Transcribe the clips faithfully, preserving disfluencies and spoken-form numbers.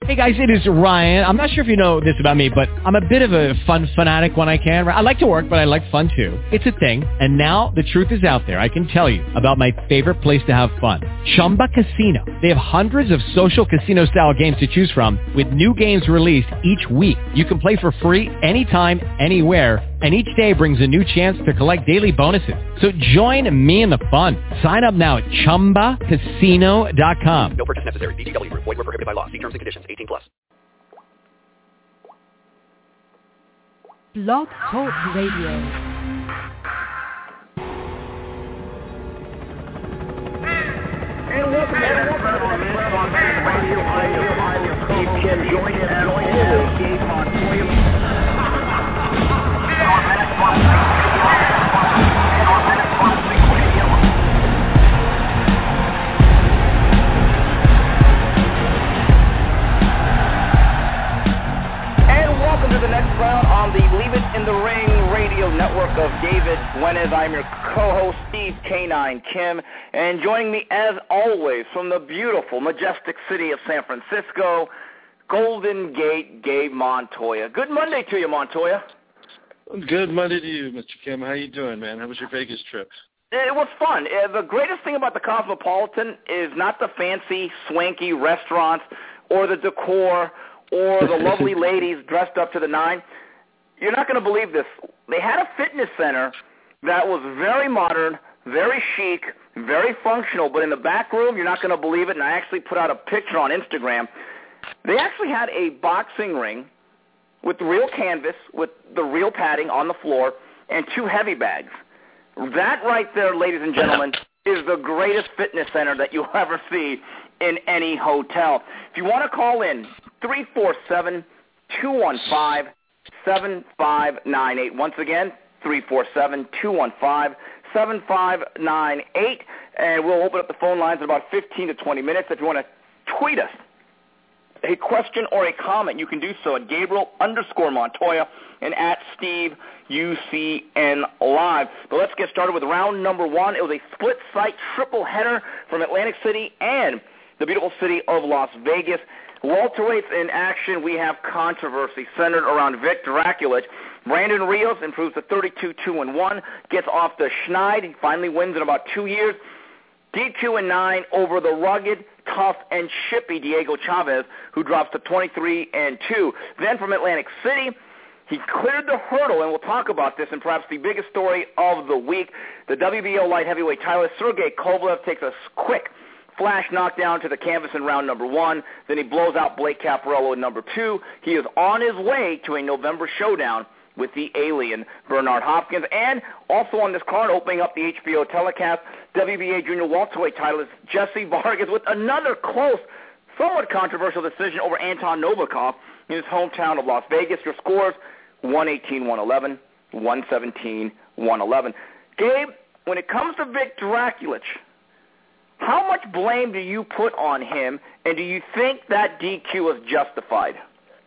Hey guys, it is Ryan. I'm not sure if you know this about me, but I'm a bit of a fun fanatic when I can. I like to work, but I like fun too. It's a thing. And now the truth is out there. I can tell you about my favorite place to have fun. Chumba Casino. They have hundreds of social casino style games to choose from with new games released each week. You can play for free anytime, anywhere. And each day brings a new chance to collect daily bonuses. So join me in the fun. Sign up now at chumba casino dot com. No purchase necessary. V G W. Void where prohibited by law. See terms and conditions. eighteen plus. Blog Talk Radio. And welcome to Radio. I'm your co-host, Kim. Joining us as always, Gabe Montoya. And welcome to the next round on the Leave It in the Ring radio network of David Fuentes. I'm your co-host, Steve K nine Kim, and joining me as always from the beautiful, majestic city of San Francisco, Golden Gate, Gabe Montoya. Good Monday to you, Montoya. Good Monday to you, Mister Kim. How you doing, man? How was your Vegas trip? It was fun. Uh, the greatest thing about the Cosmopolitan is not the fancy, swanky restaurants or the decor or the lovely ladies dressed up to the nine. You're not going to believe this. They had a fitness center that was very modern, very chic, very functional, but in the back room, you're not going to believe it, and I actually put out a picture on Instagram. They actually had a boxing ring with real canvas, with the real padding on the floor, and two heavy bags. That right there, ladies and gentlemen, is the greatest fitness center that you'll ever see in any hotel. If you want to call in, three four seven, two one five, seven five nine eight. Once again, three four seven, two one five, seven five nine eight. And we'll open up the phone lines in about fifteen to twenty minutes. If you want to tweet us a question or a comment, you can do so at Gabriel underscore Montoya and at Steve U C N Live. But let's get started with round number one. It was a split-site triple header from Atlantic City and the beautiful city of Las Vegas. Welterweights in action. We have controversy centered around Vic Draculich. Brandon Rios improves to thirty-two two and one, gets off the schneid. He finally wins in about two years. D Q and nine over the rugged, tough, and chippy Diego Chavez, who drops to twenty-three and two. Then from Atlantic City, he cleared the hurdle, and we'll talk about this in perhaps the biggest story of the week. The W B O light heavyweight title, Sergey Kovalev, takes a quick flash knockdown to the canvas in round number one. Then he blows out Blake Caparello in number two. He is on his way to a November showdown with the alien Bernard Hopkins. And also on this card, opening up the H B O telecast, W B A junior welterweight title is Jesse Vargas with another close, somewhat controversial decision over Anton Novikov in his hometown of Las Vegas. Your scores, one eighteen one eleven, one seventeen one eleven. Gabe, when it comes to Vic Draculich, how much blame do you put on him, and do you think that D Q was justified?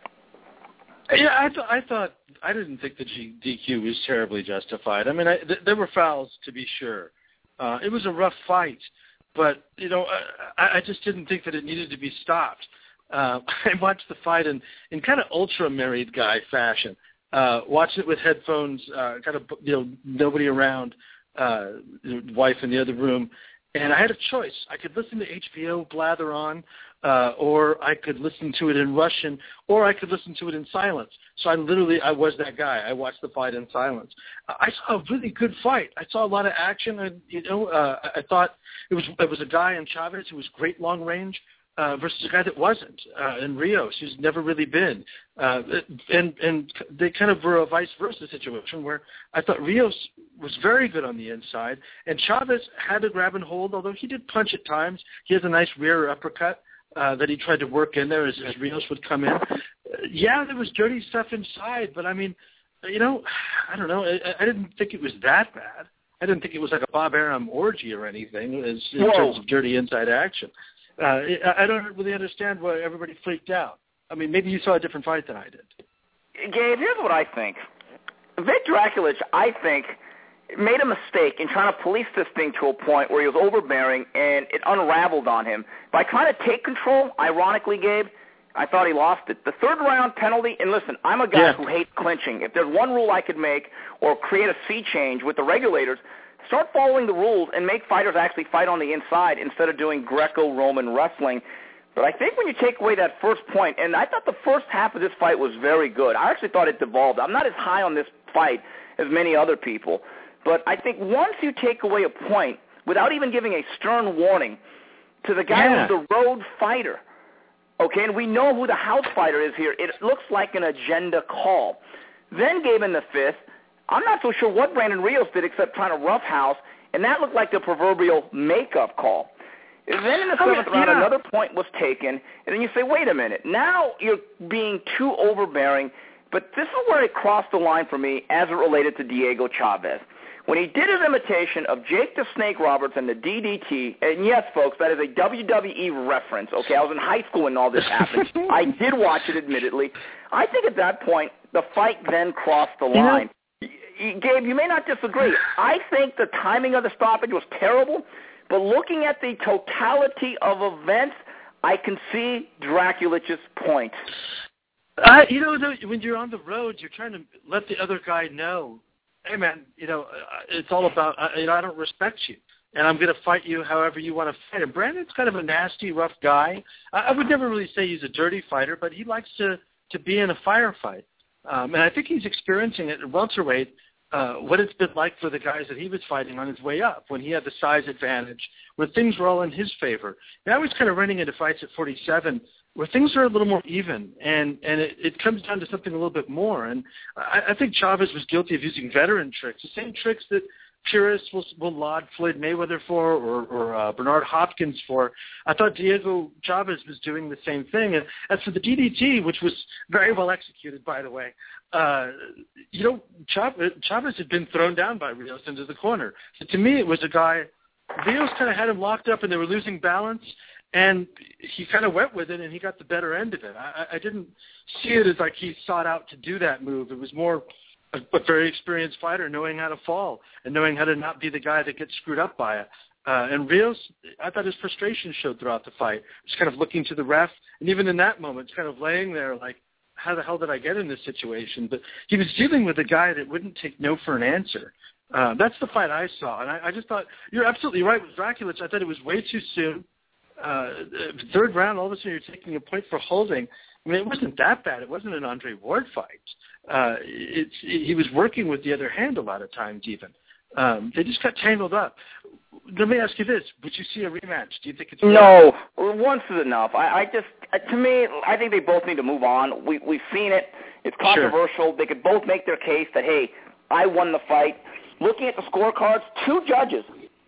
Yeah, I, th- I thought I didn't think the G- D Q was terribly justified. I mean, I, th- there were fouls to be sure. Uh, it was a rough fight, but you know, I, I just didn't think that it needed to be stopped. Uh, I watched the fight in, in kind of ultra married guy fashion. Uh, watched it with headphones, uh, kind of you know nobody around, uh, wife in the other room. And I had a choice. I could listen to H B O blather on, uh, or I could listen to it in Russian, or I could listen to it in silence. So I literally, I was that guy. I watched the fight in silence. I saw a really good fight. I saw a lot of action. And, you know, uh, I thought it was it was a guy in Chavez who was great long range uh, versus a guy that wasn't, uh, in Rios, who's never really been. Uh, and and they kind of were a vice versa situation where I thought Rios was very good on the inside, and Chavez had to grab and hold, although he did punch at times. He has a nice rear uppercut uh, that he tried to work in there as, as Rios would come in. Uh, yeah, there was dirty stuff inside, but I mean, you know, I don't know. I, I didn't think it was that bad. I didn't think it was like a Bob Arum orgy or anything as, in Whoa. terms of dirty inside action. Uh, I don't really understand why everybody freaked out. I mean, maybe you saw a different fight than I did. Gabe, here's what I think. Vic Draculich, I think, made a mistake in trying to police this thing to a point where he was overbearing and it unraveled on him. By trying to take control, ironically, Gabe, I thought he lost it. The third round penalty, and listen, I'm a guy Yeah. who hates clinching. If there's one rule I could make or create a sea change with the regulators, start following the rules and make fighters actually fight on the inside instead of doing Greco-Roman wrestling. But I think when you take away that first point, and I thought the first half of this fight was very good. I actually thought it devolved. I'm not as high on this fight as many other people. But I think once you take away a point without even giving a stern warning to the guy Yeah. who's the road fighter, okay, and we know who the house fighter is here, it looks like an agenda call. Then gave in the fifth. I'm not so sure what Brandon Rios did except trying to roughhouse, and that looked like the proverbial makeup call. And then in the Oh, seventh yeah. round, another point was taken, and then you say, wait a minute, now you're being too overbearing, but this is where it crossed the line for me as it related to Diego Chavez. When he did his imitation of Jake the Snake Roberts and the D D T, and yes, folks, that is a W W E reference, okay? I was in high school when all this happened. I did watch it, admittedly. I think at that point, the fight then crossed the line. Y- y- Gabe, you may not disagree. I think the timing of the stoppage was terrible, but looking at the totality of events, I can see Draculich's point. Uh, you know, though, when you're on the road, you're trying to let the other guy know, hey, man, you know, uh, it's all about, uh, you know, I don't respect you, and I'm going to fight you however you want to fight. And Brandon's kind of a nasty, rough guy. I, I would never really say he's a dirty fighter, but he likes to, to be in a firefight. Um, and I think he's experiencing it at welterweight, uh, what it's been like for the guys that he was fighting on his way up, when he had the size advantage, when things were all in his favor. Now he's kind of running into fights at forty-seven where things are a little more even, and, and it, it comes down to something a little bit more. And I, I think Chavez was guilty of using veteran tricks, the same tricks that purists will, will laud Floyd Mayweather for, or, or uh, Bernard Hopkins for. I thought Diego Chavez was doing the same thing. And as for the D D T, which was very well executed, by the way, uh, you know, Chavez, Chavez had been thrown down by Rios into the corner. So to me, it was a guy, Rios kind of had him locked up and they were losing balance, and he kind of went with it, and he got the better end of it. I, I didn't see it as like he sought out to do that move. It was more a, a very experienced fighter knowing how to fall and knowing how to not be the guy that gets screwed up by it. Uh, and Rios, I thought his frustration showed throughout the fight. Just kind of looking to the ref, and even in that moment, kind of laying there like, how the hell did I get in this situation? But he was dealing with a guy that wouldn't take no for an answer. Uh, that's the fight I saw, and I, I just thought, you're absolutely right with Draculich. I thought it was way too soon. Uh, third round, all of a sudden you're taking a point for holding. I mean, it wasn't that bad. It wasn't an Andre Ward fight. Uh, it's, he was working with the other hand a lot of times even. Um, they just got tangled up. Let me ask you this. Would you see a rematch? Do you think it's... No. Once is enough. I, I just, to me, I think they both need to move on. We, we've seen it. It's controversial. Sure. They could both make their case that, hey, I won the fight. Looking at the scorecards, two judges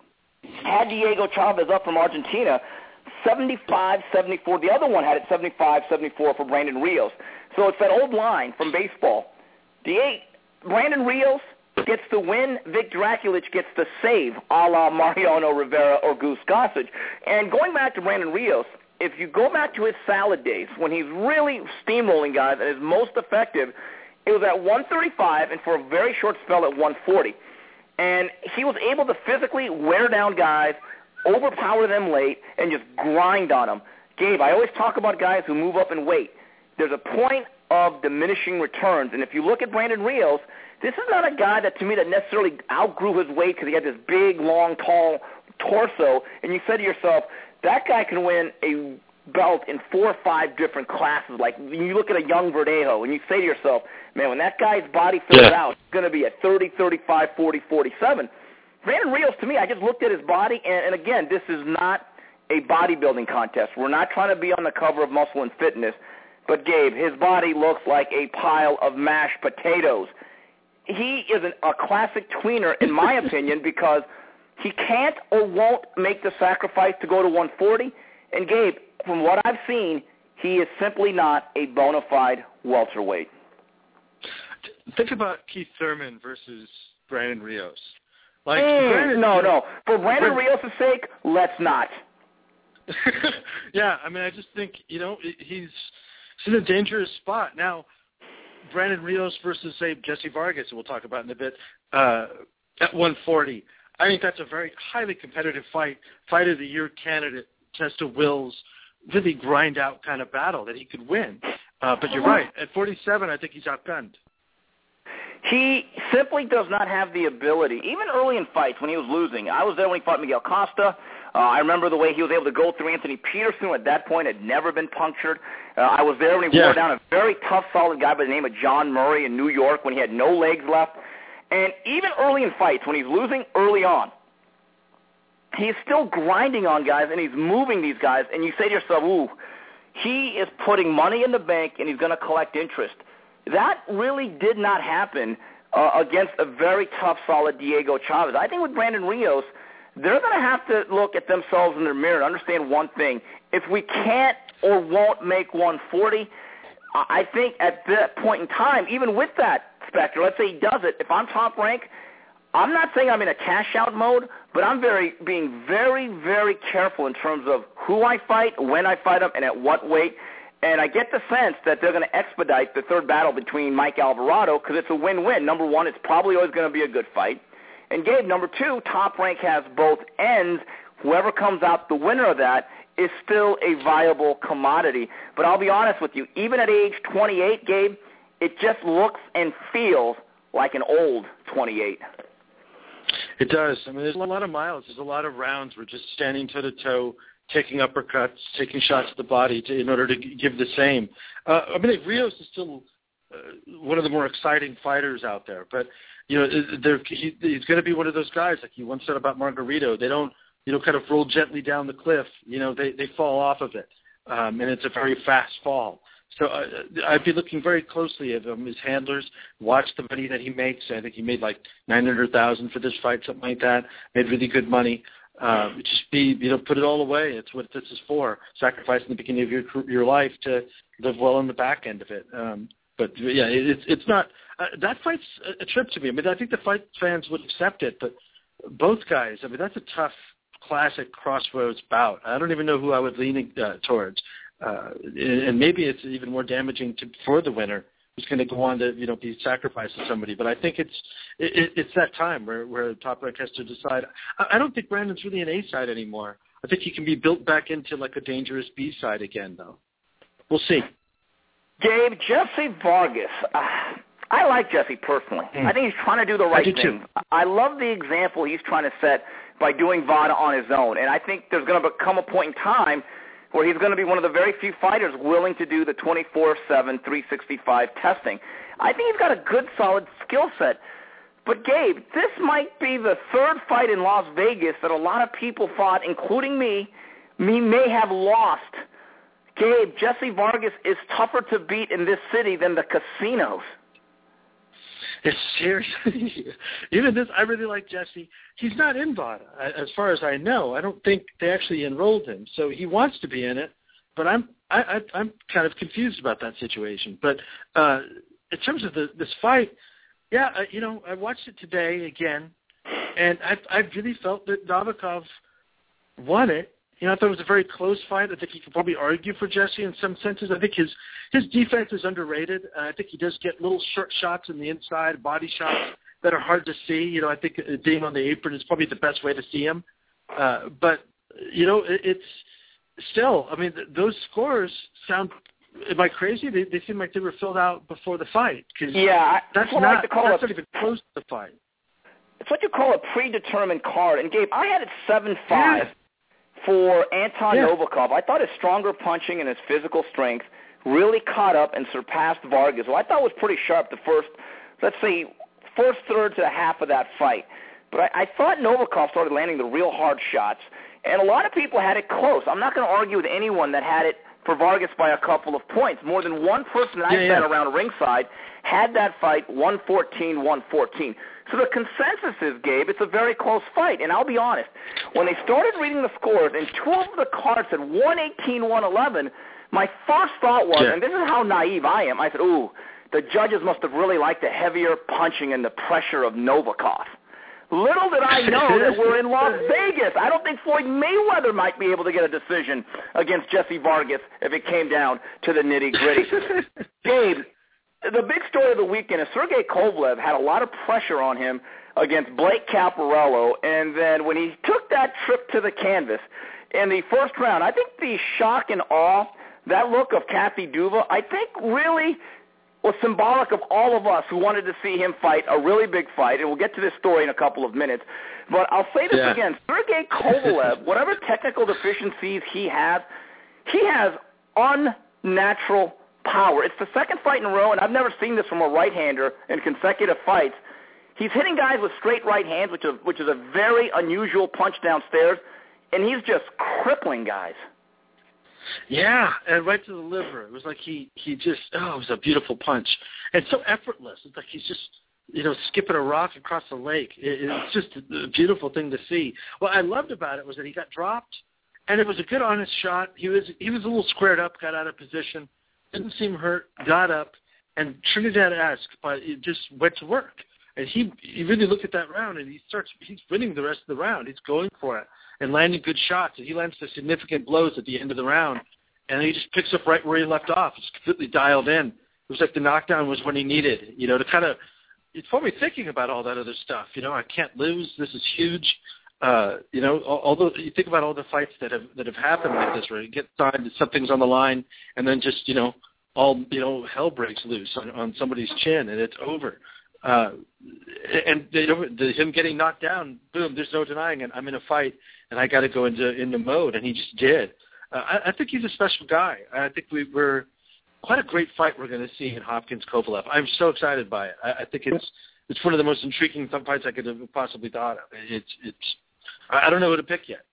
had Diego Chavez up from Argentina, seventy-five seventy-four. The other one had it seventy-five seventy-four for Brandon Rios. So it's that old line from baseball. The Brandon Rios gets the win, Vic Draculich gets the save, a la Mariano Rivera or Goose Gossage. And going back to Brandon Rios, if you go back to his salad days, when he's really steamrolling guys and is most effective, it was at one thirty-five and for a very short spell at one forty. And he was able to physically wear down guys, overpower them late, and just grind on them. Gabe, I always talk about guys who move up in weight. There's a point of diminishing returns, and if you look at Brandon Rios, this is not a guy that, to me, that necessarily outgrew his weight because he had this big, long, tall torso, and you said to yourself, that guy can win a belt in four or five different classes. Like, you look at a young Verdejo, and you say to yourself, man, when that guy's body fills yeah. out, it's going to be at thirty, thirty-five, forty, forty-seven. Brandon Rios, to me, I just looked at his body, and, and again, this is not a bodybuilding contest. We're not trying to be on the cover of Muscle and Fitness, but, Gabe, his body looks like a pile of mashed potatoes. He is an, a classic tweener, in my opinion, because he can't or won't make the sacrifice to go to one forty. And, Gabe, from what I've seen, he is simply not a bona fide welterweight. Think about Keith Thurman versus Brandon Rios. Like, mm, Brandon, no, you know, no. For Brandon Rios' sake, let's not. Yeah, I mean, I just think, you know, he's, he's in a dangerous spot. Now, Brandon Rios versus, say, Jesse Vargas, who we'll talk about in a bit, uh, at one forty. I think that's a very highly competitive fight, fight of the year candidate, test of wills. really grind out kind of battle that he could win. Uh, but you're right. At forty-seven, I think he's outgunned. He simply does not have the ability. Even early in fights when he was losing, I was there when he fought Miguel Costa. Uh, I remember the way he was able to go through Anthony Peterson, who at that point had never been punctured. Uh, I was there when he yeah. wore down a very tough, solid guy by the name of John Murray in New York when he had no legs left. And even early in fights, when he's losing early on, he's still grinding on guys and he's moving these guys. And you say to yourself, ooh, he is putting money in the bank and he's going to collect interest. That really did not happen uh, against a very tough, solid Diego Chavez. I think with Brandon Rios, they're going to have to look at themselves in their mirror and understand one thing. If we can't or won't make one forty, I think at that point in time, even with that specter, let's say he does it, if I'm Top Rank, I'm not saying I'm in a cash-out mode, but I'm very being very, very careful in terms of who I fight, when I fight them, and at what weight. And I get the sense that they're going to expedite the third battle between Mike Alvarado because it's a win-win. Number one, it's probably always going to be a good fight. And, Gabe, number two, Top Rank has both ends. Whoever comes out the winner of that is still a viable commodity. But I'll be honest with you, even at age twenty-eight, Gabe, it just looks and feels like an old twenty-eight. It does. I mean, there's a lot of miles. There's a lot of rounds. We're just standing toe-to-toe, taking uppercuts, taking shots at the body to, in order to give the same. Uh, I mean, Rios is still uh, one of the more exciting fighters out there. But, you know, he, he's going to be one of those guys, like you once said about Margarito. They don't, you know, kind of roll gently down the cliff. You know, they, they fall off of it. Um, and it's a very fast fall. So uh, I'd be looking very closely at him, his handlers, watch the money that he makes. I think he made like nine hundred thousand dollars for this fight, something like that. Made really good money. Uh, just be, you know, put it all away. It's what this is for. Sacrificing the beginning of your your life to live well on the back end of it. Um, but yeah, it, it's it's not uh, that fight's a, a trip to me. I mean, I think the fight fans would accept it, but both guys. I mean, that's a tough, classic crossroads bout. I don't even know who I would lean uh, towards. Uh, and maybe it's even more damaging to, for the winner who's going to go on to, you know, be sacrificed to somebody. But I think it's it, it's that time where, where Top Rank has to decide. I, I don't think Brandon's really an A side anymore. I think he can be built back into like a dangerous B side again, though. We'll see. Gabe, Jesse Vargas. Uh, I like Jesse personally. Mm. I think he's trying to do the right I do thing. Too. I love the example he's trying to set by doing V A D A on his own. And I think there's going to become a point in time where he's going to be one of the very few fighters willing to do the twenty-four seven, three sixty-five testing. I think he's got a good, solid skill set. But, Gabe, this might be the third fight in Las Vegas that a lot of people thought, including me, me may have lost. Gabe, Jesse Vargas is tougher to beat in this city than the casinos. It's seriously, even this, I really like Jesse. He's not in V A D A, as far as I know. I don't think they actually enrolled him, so he wants to be in it. But I'm, I, I, I'm kind of confused about that situation. But uh, in terms of the, this fight, yeah, uh, you know, I watched it today again, and I, I really felt that Novikov won it. You know, I thought it was a very close fight. I think he could probably argue for Jesse in some senses. I think his his defense is underrated. Uh, I think he does get little short shots in the inside, body shots that are hard to see. You know, I think being on the apron is probably the best way to see him. Uh, but, you know, it, it's still, I mean, th- those scores sound, am I crazy? They, they seem like they were filled out before the fight. Cause yeah, that's not, not, like call that's a, not even close to the fight. It's what you call a predetermined card. And, Gabe, I had it seven five. Yeah. For Anton yeah. Novikov. I thought his stronger punching and his physical strength really caught up and surpassed Vargas, who I thought was pretty sharp the first, let's say, first third to half of that fight. But I, I thought Novikov started landing the real hard shots, and a lot of people had it close. I'm not going to argue with anyone that had it for Vargas by a couple of points. More than one person that yeah, I yeah. sat around ringside had that fight one fourteen one fourteen. So the consensus is, Gabe, it's a very close fight. And I'll be honest, when they started reading the scores and two of the cards said one eighteen one eleven, my first thought was, yeah. and this is how naive I am, I said, ooh, the judges must have really liked the heavier punching and the pressure of Novikov. Little did I know that we're in Las Vegas. I don't think Floyd Mayweather might be able to get a decision against Jesse Vargas if it came down to the nitty-gritty. Gabe, the big story of the weekend is Sergey Kovalev had a lot of pressure on him against Blake Caparello, and then when he took that trip to the canvas, in the first round. I think the shock and awe, that look of Kathy Duva, I think really was symbolic of all of us who wanted to see him fight a really big fight, and we'll get to this story in a couple of minutes. But I'll say this yeah. again. Sergey Kovalev, whatever technical deficiencies he has, he has unnatural power. It's the second fight in a row, and I've never seen this from a right-hander in consecutive fights. He's hitting guys with straight right hands, which is, which is a very unusual punch downstairs, and he's just crippling guys. Yeah, and right to the liver. It was like he, he just, oh, it was a beautiful punch. And so effortless. It's like he's just, you know, skipping a rock across the lake. It, it's just a beautiful thing to see. What I loved about it was that he got dropped, and it was a good, honest shot. He was he was a little squared up, got out of position, didn't seem hurt, got up, and Trinidad-esque, but it just went to work. And he he really looked at that round, and he starts, he's winning the rest of the round. He's going for it and landing good shots. And he lands the significant blows at the end of the round, and he just picks up right where he left off. It's completely dialed in. It was like the knockdown was when he needed, you know, to kind of, it's probably thinking about all that other stuff. You know, I can't lose. This is huge. Uh, you know, although you think about all the fights that have that have happened like this, where you get signed, something's on the line, and then just, you know, all, you know, hell breaks loose on, on somebody's chin, and it's over. Uh, and you know, the, him getting knocked down, boom, there's no denying it. I'm in a fight, and I got to go into into mode, and he just did. Uh, I, I think he's a special guy. I think we, we're quite a great fight we're going to see in Hopkins Kovalev. I'm so excited by it. I, I think it's it's one of the most intriguing fights I could have possibly thought of. It's it's I don't know who to pick yet.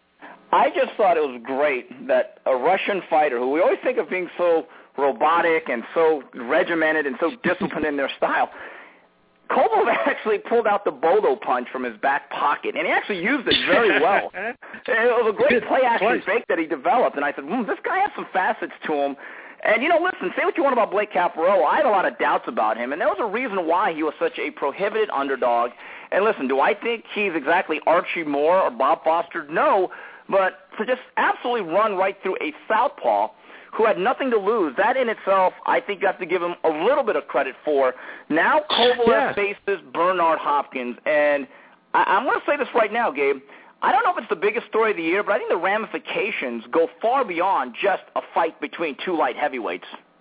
I just thought it was great that a Russian fighter, who we always think of being so robotic and so regimented and so disciplined in their style, Kovalev actually pulled out the Bodo punch from his back pocket, and he actually used it very well. It was a great play-action fake that he developed, and I said, hmm, this guy has some facets to him. And, you know, listen, say what you want about Blake Caparello. I had a lot of doubts about him, and there was a reason why he was such a prohibited underdog. And, listen, do I think he's exactly Archie Moore or Bob Foster? No, but to just absolutely run right through a southpaw who had nothing to lose, that in itself, I think you have to give him a little bit of credit for. Now Kovalev yeah. faces Bernard Hopkins, and I, I'm going to say this right now, Gabe. I don't know if it's the biggest story of the year, but I think the ramifications go far beyond just a fight between two light heavyweights.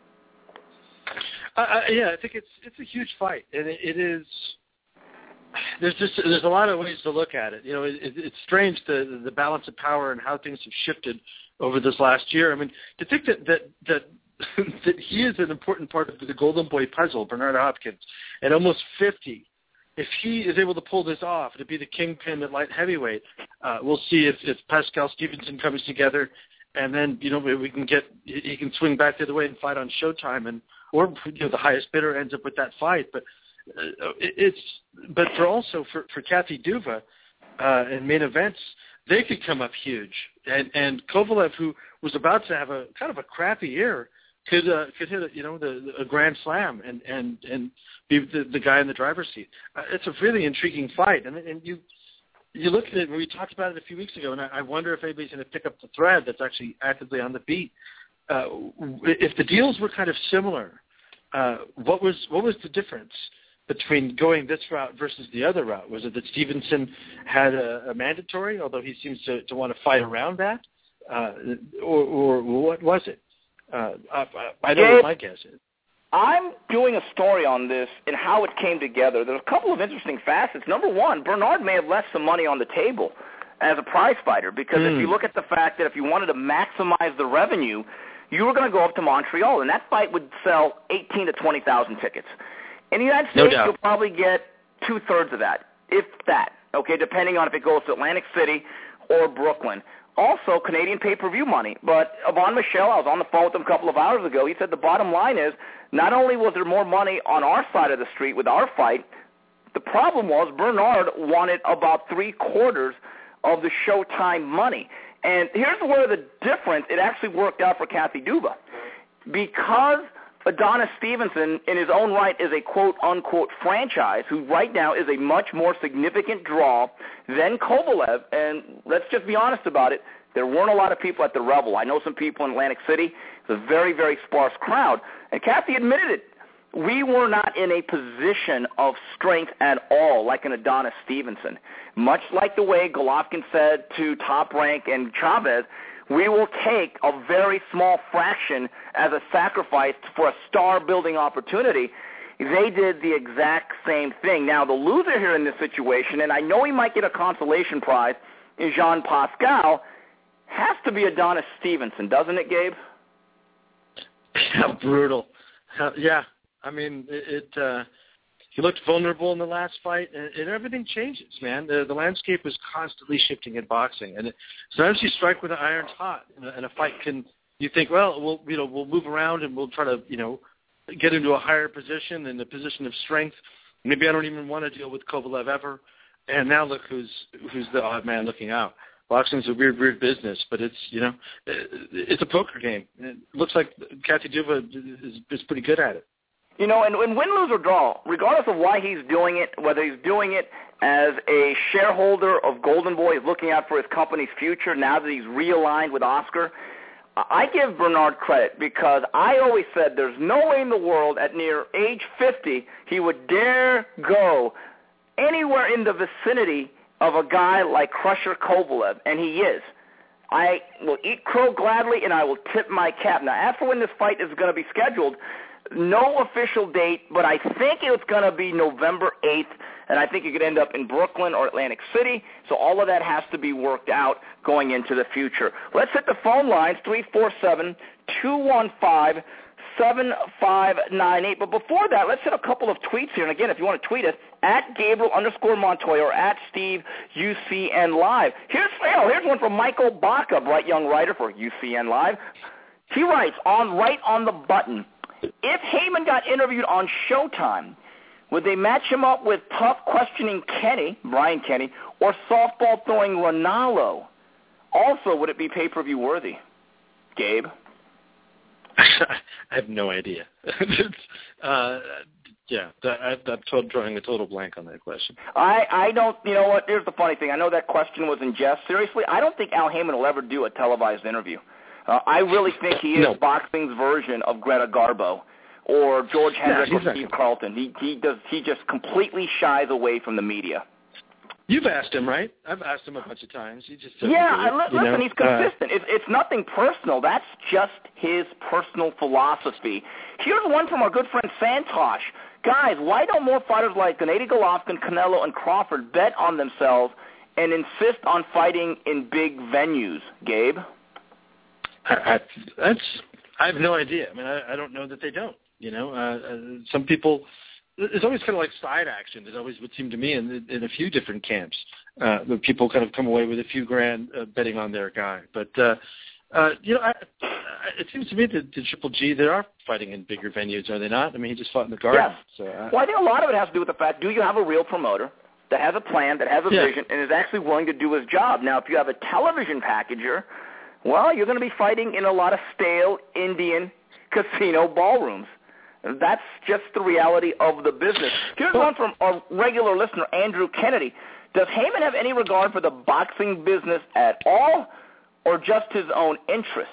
Uh, yeah, I think it's it's a huge fight, and it, it is. There's just there's a lot of ways to look at it. You know, it, it, it's strange the the balance of power and how things have shifted over this last year. I mean, to think that that that, that he is an important part of the Golden Boy puzzle, Bernard Hopkins, at almost fifty. If he is able to pull this off, to be the kingpin at light heavyweight, uh, we'll see if, if Pascal Stevenson comes together, and then, you know, we can get he can swing back the other way and fight on Showtime, and or, you know, the highest bidder ends up with that fight. But uh, it, it's but for also for for Kathy Duva uh, in main events, they could come up huge, and and Kovalev, who was about to have a kind of a crappy year, could uh, could hit a, you know the, the a grand slam and and and be the, the guy in the driver's seat. Uh, it's a really intriguing fight, and and you you look at it. We talked about it a few weeks ago, and I, I wonder if anybody's going to pick up the thread that's actually actively on the beat. Uh, if the deals were kind of similar, uh, what was what was the difference between going this route versus the other route? Was it that Stevenson had a, a mandatory, although he seems to, to want to fight around that, uh, or, or what was it? Uh, I, I know what my guess is. I'm doing a story on this and how it came together. There's a couple of interesting facets. Number one, Bernard may have left some money on the table as a prize fighter because mm. if you look at the fact that if you wanted to maximize the revenue, you were going to go up to Montreal, and that fight would sell eighteen to twenty thousand tickets. In the United States, no you'll probably get two-thirds of that, if that, okay, depending on if it goes to Atlantic City or Brooklyn. Also, Canadian pay-per-view money. But Yvon Michel, I was on the phone with him a couple of hours ago. He said the bottom line is not only was there more money on our side of the street with our fight, the problem was Bernard wanted about three-quarters of the Showtime money. And here's where the difference, it actually worked out for Kathy Duva. Because Adonis Stevenson, in his own right, is a quote-unquote franchise, who right now is a much more significant draw than Kovalev. And let's just be honest about it, there weren't a lot of people at the Revel. I know some people in Atlantic City. It's a very, very sparse crowd. And Kathy admitted it. we were not in a position of strength at all, like an Adonis Stevenson. Much like the way Golovkin said to Top Rank and Chavez, we will take a very small fraction as a sacrifice for a star-building opportunity. They did the exact same thing. Now, the loser here in this situation, and I know he might get a consolation prize, is Jean Pascal, has to be Adonis Stevenson, doesn't it, Gabe? How brutal. How, yeah. I mean, it, it uh, he looked vulnerable in the last fight, and, and everything changes, man. The, the landscape is constantly shifting in boxing, and it, sometimes you strike with the iron's hot, and a, and a fight can. You think, well, we'll you know we'll move around and we'll try to you know get into a higher position and a position of strength. Maybe I don't even want to deal with Kovalev ever. And now look who's who's the odd man looking out. Boxing's a weird, weird business, but it's you know it's a poker game. It looks like Kathy Duva is, is pretty good at it. You know, and, and win, lose, or draw, regardless of why he's doing it, whether he's doing it as a shareholder of Golden Boy, he's looking out for his company's future now that he's realigned with Oscar, I give Bernard credit because I always said there's no way in the world at near age fifty he would dare go anywhere in the vicinity of a guy like Crusher Kovalev, and he is. I will eat crow gladly, and I will tip my cap. Now, as for when this fight is going to be scheduled, no official date, but I think it's going to be November eighth, and I think it could end up in Brooklyn or Atlantic City, so all of that has to be worked out going into the future. Let's hit the phone lines, three four seven, two one five, seven five nine eight. But before that, let's hit a couple of tweets here. And again, if you want to tweet us, at Gabriel underscore Montoya or at Steve U C N Live. Here's, oh, here's one from Michael Baca, bright young writer for U C N Live. He writes, on right on the button, if Heyman got interviewed on Showtime, would they match him up with tough questioning Kenny, Brian Kenny, or softball throwing Ronaldo? Also, would it be pay-per-view worthy? Gabe? I have no idea. uh, yeah, that, I, I'm told, drawing a total blank on that question. I, I don't, you know what, here's the funny thing. I know that question was in jest. Seriously, I don't think Al Heyman will ever do a televised interview. Uh, I really think he is no. boxing's version of Greta Garbo or George Hendrick no, or Steve Carlton. He, he, does, he just completely shies away from the media. You've asked him, right? I've asked him a bunch of times. He just yeah, it, li- listen, know? he's consistent. Uh, it's, it's nothing personal. That's just his personal philosophy. Here's one from our good friend Santosh. Guys, why don't more fighters like Gennady Golovkin, Canelo, and Crawford bet on themselves and insist on fighting in big venues? Gabe? I, I, that's I have no idea. I mean, I, I don't know that they don't. You know, uh, uh, some people. It's always kind of like side action. It always would seem to me in, in a few different camps. Uh, where people kind of come away with a few grand uh, betting on their guy. But, uh, uh, you know, I, I, it seems to me that the Triple G, they are fighting in bigger venues, are they not? I mean, he just fought in the Garden. Yes. So, uh, well, I think a lot of it has to do with the fact, do you have a real promoter that has a plan, that has a yeah. vision, and is actually willing to do his job? Now, if you have a television packager, well, you're going to be fighting in a lot of stale Indian casino ballrooms. That's just the reality of the business. Here's one from our regular listener, Andrew Kennedy. Does Heyman have any regard for the boxing business at all, or just his own interests?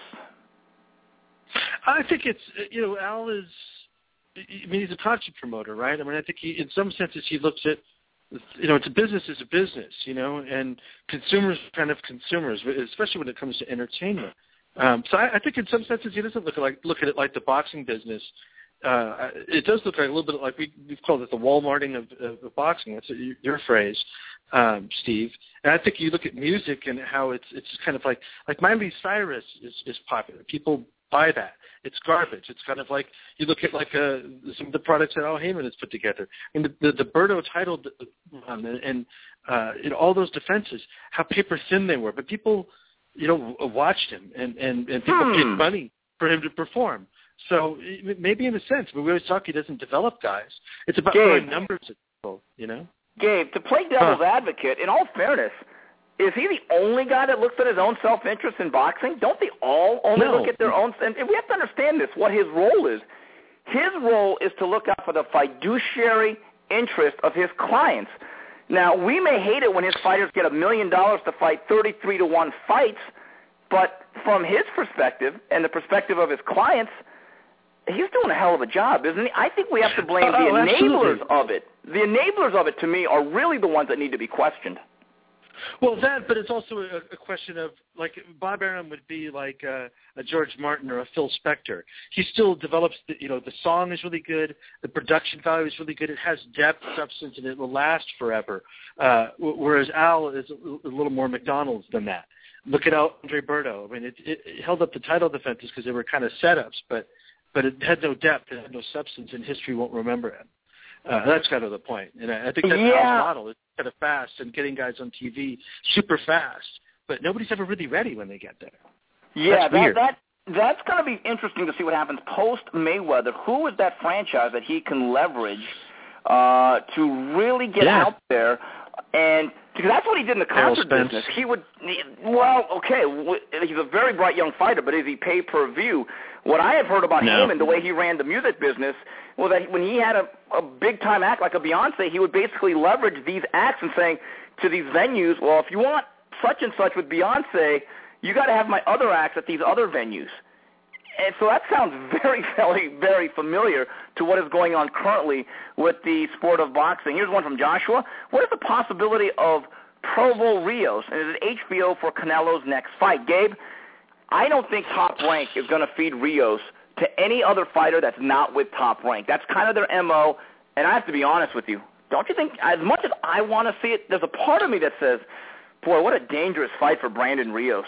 I think it's, you know, Al is, I mean, he's a conscious promoter, right? I mean, I think he, in some senses he looks at, you know, it's a business is a business, you know, and consumers are kind of consumers, especially when it comes to entertainment. Um, so I, I think in some senses he doesn't look at, like, look at it like the boxing business. Uh, it does look like a little bit like we, we've called it the Walmarting of, of, of boxing. That's your, your phrase, um, Steve. And I think you look at music and how it's it's kind of like like Miley Cyrus is, is popular. People buy that. It's garbage. It's kind of like you look at like uh, some of the products that Al Heyman has put together. I mean, the, the, the Berto title um, and, and uh, you know, all those defenses, how paper thin they were. But people, you know, watched him and, and, and people hmm. paid money for him to perform. So maybe in a sense, but we always talk he doesn't develop guys. It's about throwing numbers at people, you know? Gabe, to play devil's huh. advocate, in all fairness, is he the only guy that looks at his own self-interest in boxing? Don't they all only no. look at their own? And we have to understand this, what his role is. His role is to look out for the fiduciary interest of his clients. Now, we may hate it when his fighters get a million dollars to fight thirty-three to one fights, but from his perspective and the perspective of his clients, he's doing a hell of a job, isn't he? I think we have to blame oh, the enablers absolutely. of it. The enablers of it, to me, are really the ones that need to be questioned. Well, that, but it's also a, a question of, like, Bob Arum would be like a, a George Martin or a Phil Spector. He still develops, the, you know, the song is really good, the production value is really good, it has depth, substance, and it will last forever. Uh, whereas Al is a, a little more McDonald's than that. Look at Andre Berto. I mean, it, it, it held up the title defenses because they were kind of setups, but but it had no depth, it had no substance, and history won't remember it. Uh, that's kind of the point. And I, I think that's yeah. Al's model. It's kind of fast and getting guys on T V super fast, but nobody's ever really ready when they get there. Yeah, that's that, weird. that that's going to be interesting to see what happens post-Mayweather. Who is that franchise that he can leverage uh, to really get yeah. out there? And because that's what he did in the concert business. He would, he, well, okay, he's a very bright young fighter, but is he pay per view? What I have heard about no. him and the way he ran the music business was that when he had a, a big-time act like a Beyonce, he would basically leverage these acts and saying to these venues, well, if you want such and such with Beyonce, you got to have my other acts at these other venues. And so that sounds very, very, very familiar to what is going on currently with the sport of boxing. Here's one from Joshua. What is the possibility of Provo Rios, and is it H B O for Canelo's next fight? Gabe, I don't think Top Rank is going to feed Rios to any other fighter that's not with Top Rank. That's kind of their M O, and I have to be honest with you. Don't you think, as much as I want to see it, there's a part of me that says, boy, what a dangerous fight for Brandon Rios.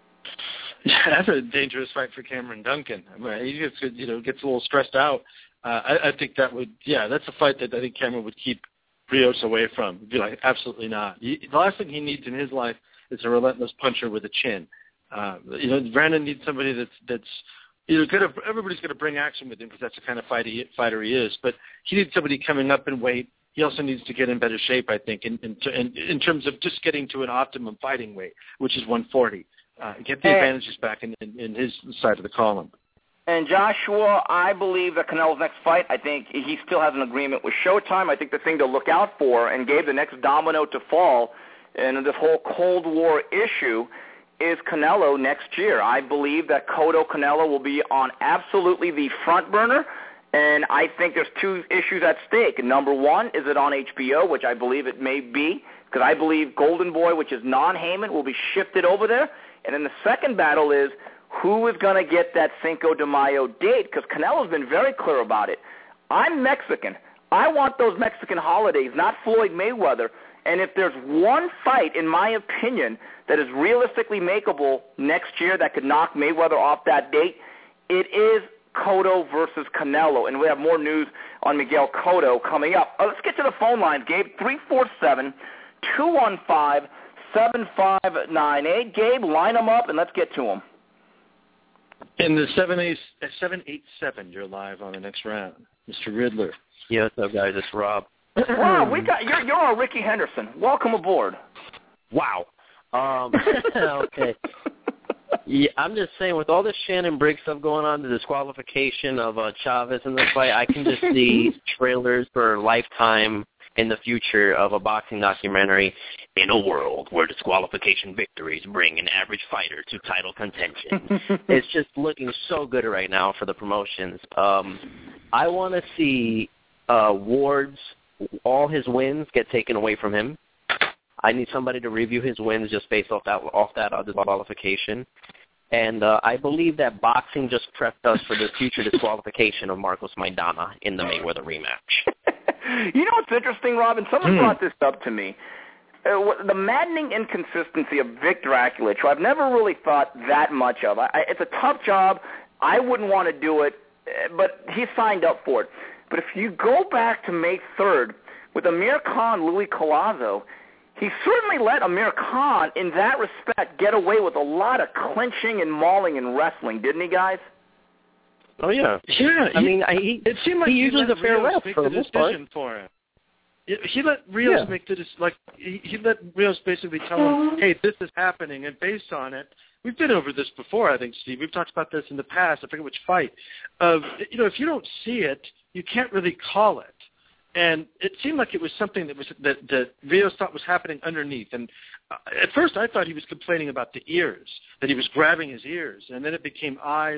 Yeah, that's a dangerous fight for Cameron Duncan. I mean, he gets, you know, gets a little stressed out. Uh, I, I think that would, yeah, that's a fight that I think Cameron would keep Rios away from. He'd be like, absolutely not. He, the last thing he needs in his life is a relentless puncher with a chin. Uh, you know, Brandon needs somebody that's that's you know, gonna, everybody's going to bring action with him because that's the kind of fight he, fighter he is. But he needs somebody coming up in weight. He also needs to get in better shape, I think, in, in, in, in terms of just getting to an optimum fighting weight, which is one forty. Uh, get the and, advantages back in, in, in his side of the column. And Joshua, I believe that Canelo's next fight, I think he still has an agreement with Showtime. I think the thing to look out for, and Gabe, the next domino to fall in this whole Cold War issue, is Canelo next year. I believe that Cotto Canelo will be on absolutely the front burner, and I think there's two issues at stake. Number one, is it on H B O, which I believe it may be, because I believe Golden Boy, which is non-Heyman, will be shifted over there. And then the second battle is who is going to get that Cinco de Mayo date, because Canelo's been very clear about it. I'm Mexican. I want those Mexican holidays, not Floyd Mayweather. And if there's one fight, in my opinion, that is realistically makeable next year that could knock Mayweather off that date, it is Cotto versus Canelo. And we have more news on Miguel Cotto coming up. Uh, let's get to the phone lines, Gabe. three four seven, two one five, seven five nine eight. Gabe, line them up and let's get to them. In the seven eight seven, you're live on the next round. Mister Riddler. Yeah, what's up, guys? It's Rob. Wow, we got you're, you're our Ricky Henderson. Welcome aboard. Wow. Um, okay. Yeah, I'm just saying, with all this Shannon Briggs stuff going on, the disqualification of uh, Chavez in the fight, I can just see trailers for Lifetime in the future of a boxing documentary. In a world where disqualification victories bring an average fighter to title contention. It's just looking so good right now for the promotions. Um, I want to see uh, Ward's, all his wins get taken away from him. I need somebody to review his wins just based off that off that uh, disqualification. And uh, I believe that boxing just prepped us for the future disqualification of Marcos Maidana in the Mayweather rematch. You know what's interesting, Robin? Someone mm. brought this up to me. Uh, the maddening inconsistency of Vic Dracula, who I've never really thought that much of. I, I, it's a tough job. I wouldn't want to do it, but he signed up for it. But if you go back to May third with Amir Khan, Louis Collazo, he certainly let Amir Khan, in that respect, get away with a lot of clinching and mauling and wrestling, didn't he, guys? Oh, yeah. Yeah. I he, mean, he, it seemed like he he usually is a fair Rios rep for the most part. For him. He let Rios yeah. make the like. He, he let Rios basically tell him, "Hey, this is happening," and based on it, we've been over this before. I think, Steve. We've talked about this in the past. I forget which fight. Of you know, if you don't see it, you can't really call it. And it seemed like it was something that was that, that Rios thought was happening underneath. And uh, at first, I thought he was complaining about the ears, that he was grabbing his ears, and then it became eyes,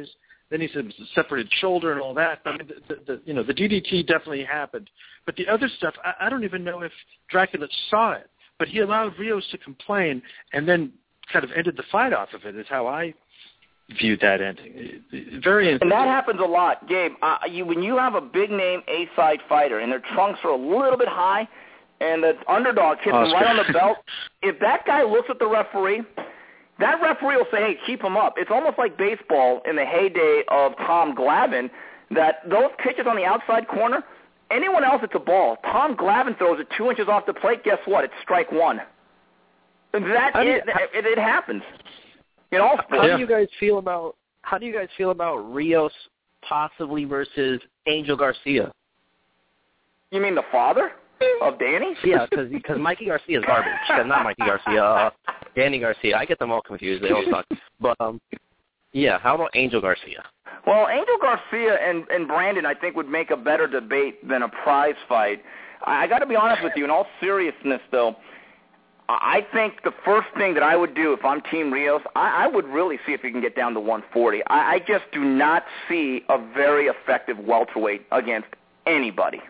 then he said separated shoulder and all that. I mean, the, the, the, you know, the D D T definitely happened. But the other stuff, I, I don't even know if Dracula saw it. But he allowed Rios to complain and then kind of ended the fight off of it is how I viewed that ending. Very And that happens a lot, Gabe. Uh, you, when you have a big-name A-side fighter and their trunks are a little bit high and the underdog hits Oscar. them right on the belt, if that guy looks at the referee, that referee will say, hey, keep him up. It's almost like baseball in the heyday of Tom Glavine, that those pitches on the outside corner, anyone else, it's a ball. Tom Glavine throws it two inches off the plate, guess what? It's strike one. That is, it, it happens. In all sports. How do you guys feel about how do you guys feel about Rios possibly versus Angel Garcia? You mean the father of Danny? Yeah, because Mikey Garcia is garbage. Not Mikey Garcia, uh, Danny Garcia. I get them all confused. They all suck. But um, yeah, how about Angel Garcia? Well, Angel Garcia and, and Brandon, I think, would make a better debate than a prize fight. I, I got to be honest with you. In all seriousness, though, I think the first thing that I would do if I'm Team Rios, I, I would really see if he can get down to one forty. I, I just do not see a very effective welterweight against anybody.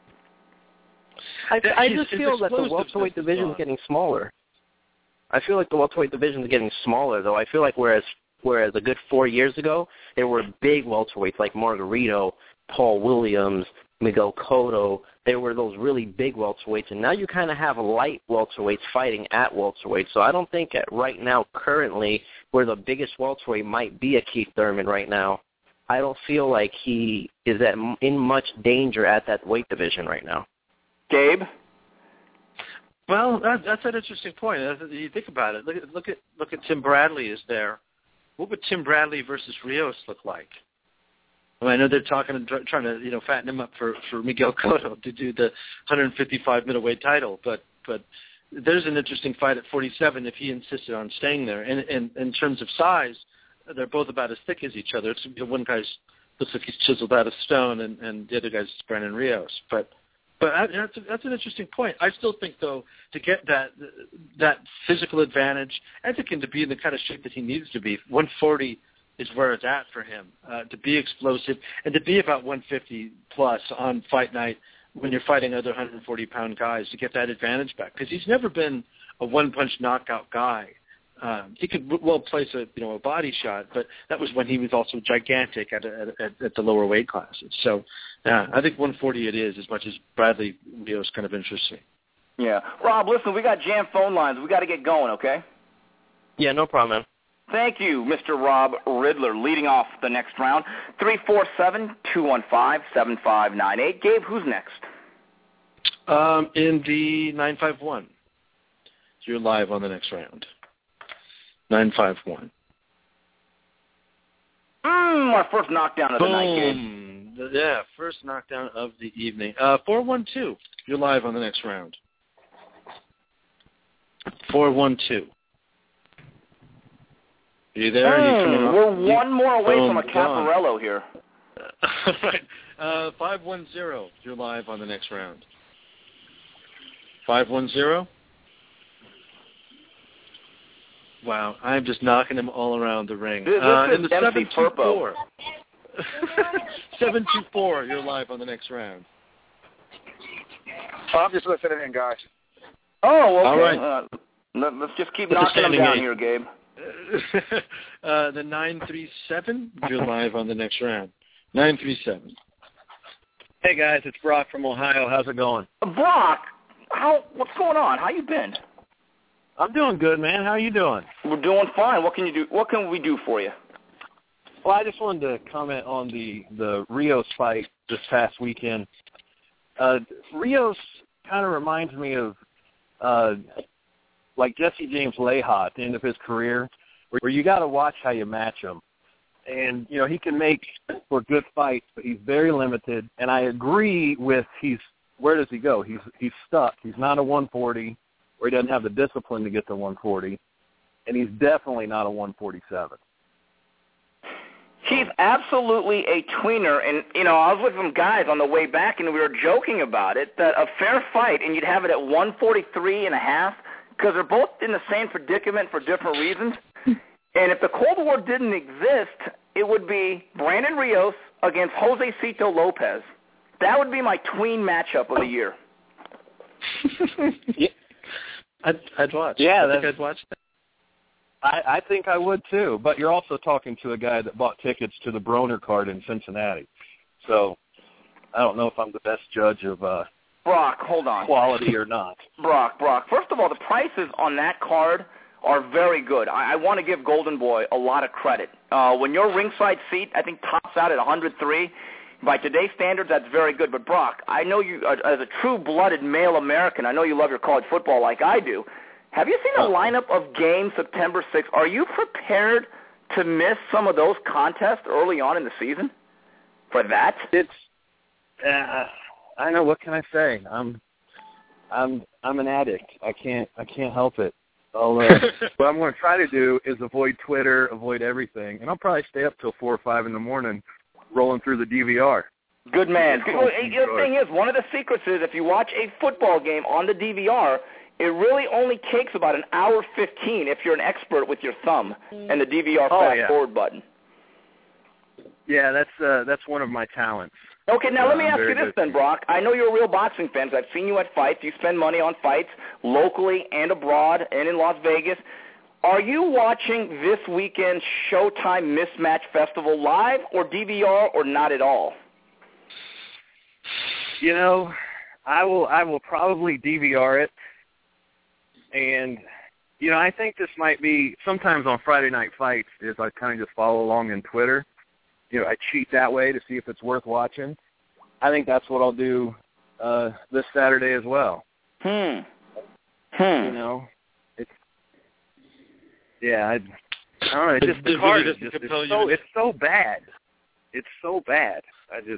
I, I just feel that the welterweight division is getting smaller. I feel like the welterweight division is getting smaller, though. I feel like whereas whereas a good four years ago, there were big welterweights like Margarito, Paul Williams, Miguel Cotto. There were those really big welterweights, and now you kind of have light welterweights fighting at welterweight. So I don't think at right now, currently, where the biggest welterweight might be a Keith Thurman right now, I don't feel like he is at, in much danger at that weight division right now. Gabe? Well, that, that's an interesting point. You think about it. Look at look at look at Tim Bradley is there. What would Tim Bradley versus Rios look like? I, mean, I know they're talking and trying to you know fatten him up for, for Miguel Cotto to do the one fifty-five middleweight title, but but there's an interesting fight at forty-seven if he insisted on staying there. And, and in terms of size, they're both about as thick as each other. It's, one guy's looks like he's chiseled out of stone, and, and the other guy's Brandon Rios, but. But that's, a, that's an interesting point. I still think, though, to get that that physical advantage, I think him to be in the kind of shape that he needs to be, one forty is where it's at for him, uh, to be explosive and to be about one fifty plus on fight night when you're fighting other one forty-pound guys to get that advantage back. Because he's never been a one-punch knockout guy. Um, he could well place a you know a body shot, but that was when he was also gigantic at a, at, at the lower weight classes. So, yeah, I think one forty it is, as much as Bradley Rios kind of interests me. Yeah, Rob, listen, we got jammed phone lines. We got to get going, okay? Yeah, no problem, man. Thank you, Mister Rob Ridler, leading off the next round. three four seven, two one five, seven five nine eight. Gabe, who's next? Um, in the nine five one. You're live on the next round. nine five one. Mmm, our first knockdown of the Boom. night, Gabe. Yeah, first knockdown of the evening. Uh, four one two. You're live on the next round. four one two. Are you there? Mm, you we're you, one more away boom, from a Caparello here. right. Uh, five one zero. You're live on the next round. five one zero. Wow, I'm just knocking him all around the ring. This, this uh, is in the seven two four. seven two four, you're live on the next round. I'm just listening in, guys. Oh, okay. All right. Uh, let, let's just keep With knocking them the down eight. here, Gabe. uh, the nine three seven, you're live on the next round. nine three seven. Hey, guys, it's Brock from Ohio. How's it going? Brock, how? What's going on? How you been? I'm doing good, man. How are you doing? We're doing fine. What can you do? What can we do for you? Well, I just wanted to comment on the, the Rios fight this past weekend. Uh, Rios kind of reminds me of uh, like Jesse James Leija at the end of his career, where, where you got to watch how you match him. And, you know, he can make for good fights, but he's very limited. And I agree with he's where does he go? He's he's stuck. He's not a one forty, where he doesn't have the discipline to get to one forty, and he's definitely not a one forty-seven. He's absolutely a tweener, and, you know, I was with some guys on the way back, and we were joking about it, that a fair fight, and you'd have it at one forty-three and a half, because they're both in the same predicament for different reasons. And if the Cold War didn't exist, it would be Brandon Rios against Jose Cito Lopez. That would be my tween matchup of the year. yeah. I'd, I'd watch. Yeah, I think I'd watch that. I, I think I would too, but you're also talking to a guy that bought tickets to the Broner card in Cincinnati. So I don't know if I'm the best judge of uh, Brock, hold on. quality or not. Brock, Brock, first of all, the prices on that card are very good. I, I want to give Golden Boy a lot of credit. Uh, when your ringside seat, I think, tops out at one hundred three, by today's standards, that's very good. But, Brock, I know you, uh, as a true-blooded male American, I know you love your college football like I do. Have you seen the lineup of games September sixth? Are you prepared to miss some of those contests early on in the season for that? It's, uh, I know, what can I say? I'm, I'm, I'm an addict. I can't, I can't help it. I'll, uh, what I'm going to try to do is avoid Twitter, avoid everything, and I'll probably stay up till four or five in the morning rolling through the D V R. Good man. Well, the thing is, one of the secrets is if you watch a football game on the D V R, it really only takes about an hour fifteen if you're an expert with your thumb and the D V R oh, fast yeah. forward button. Yeah, that's uh, that's one of my talents. Okay, now uh, let me ask you you this good. then, Brock. I know you're a real boxing fan. I've seen you at fights. You spend money on fights locally and abroad and in Las Vegas. Are you watching this weekend's Showtime Mismatch Festival live or D V R or not at all? You know, I will I will probably D V R it. And, you know, I think this might be, sometimes on Friday Night Fights is I kind of just follow along in Twitter. You know, I cheat that way to see if it's worth watching. I think that's what I'll do uh, this Saturday as well. Hmm. Hmm. You know, it's, yeah, I, I don't know, it's just, the It card really is just, doesn't it's compel so, you. it's so bad. It's so bad. I just,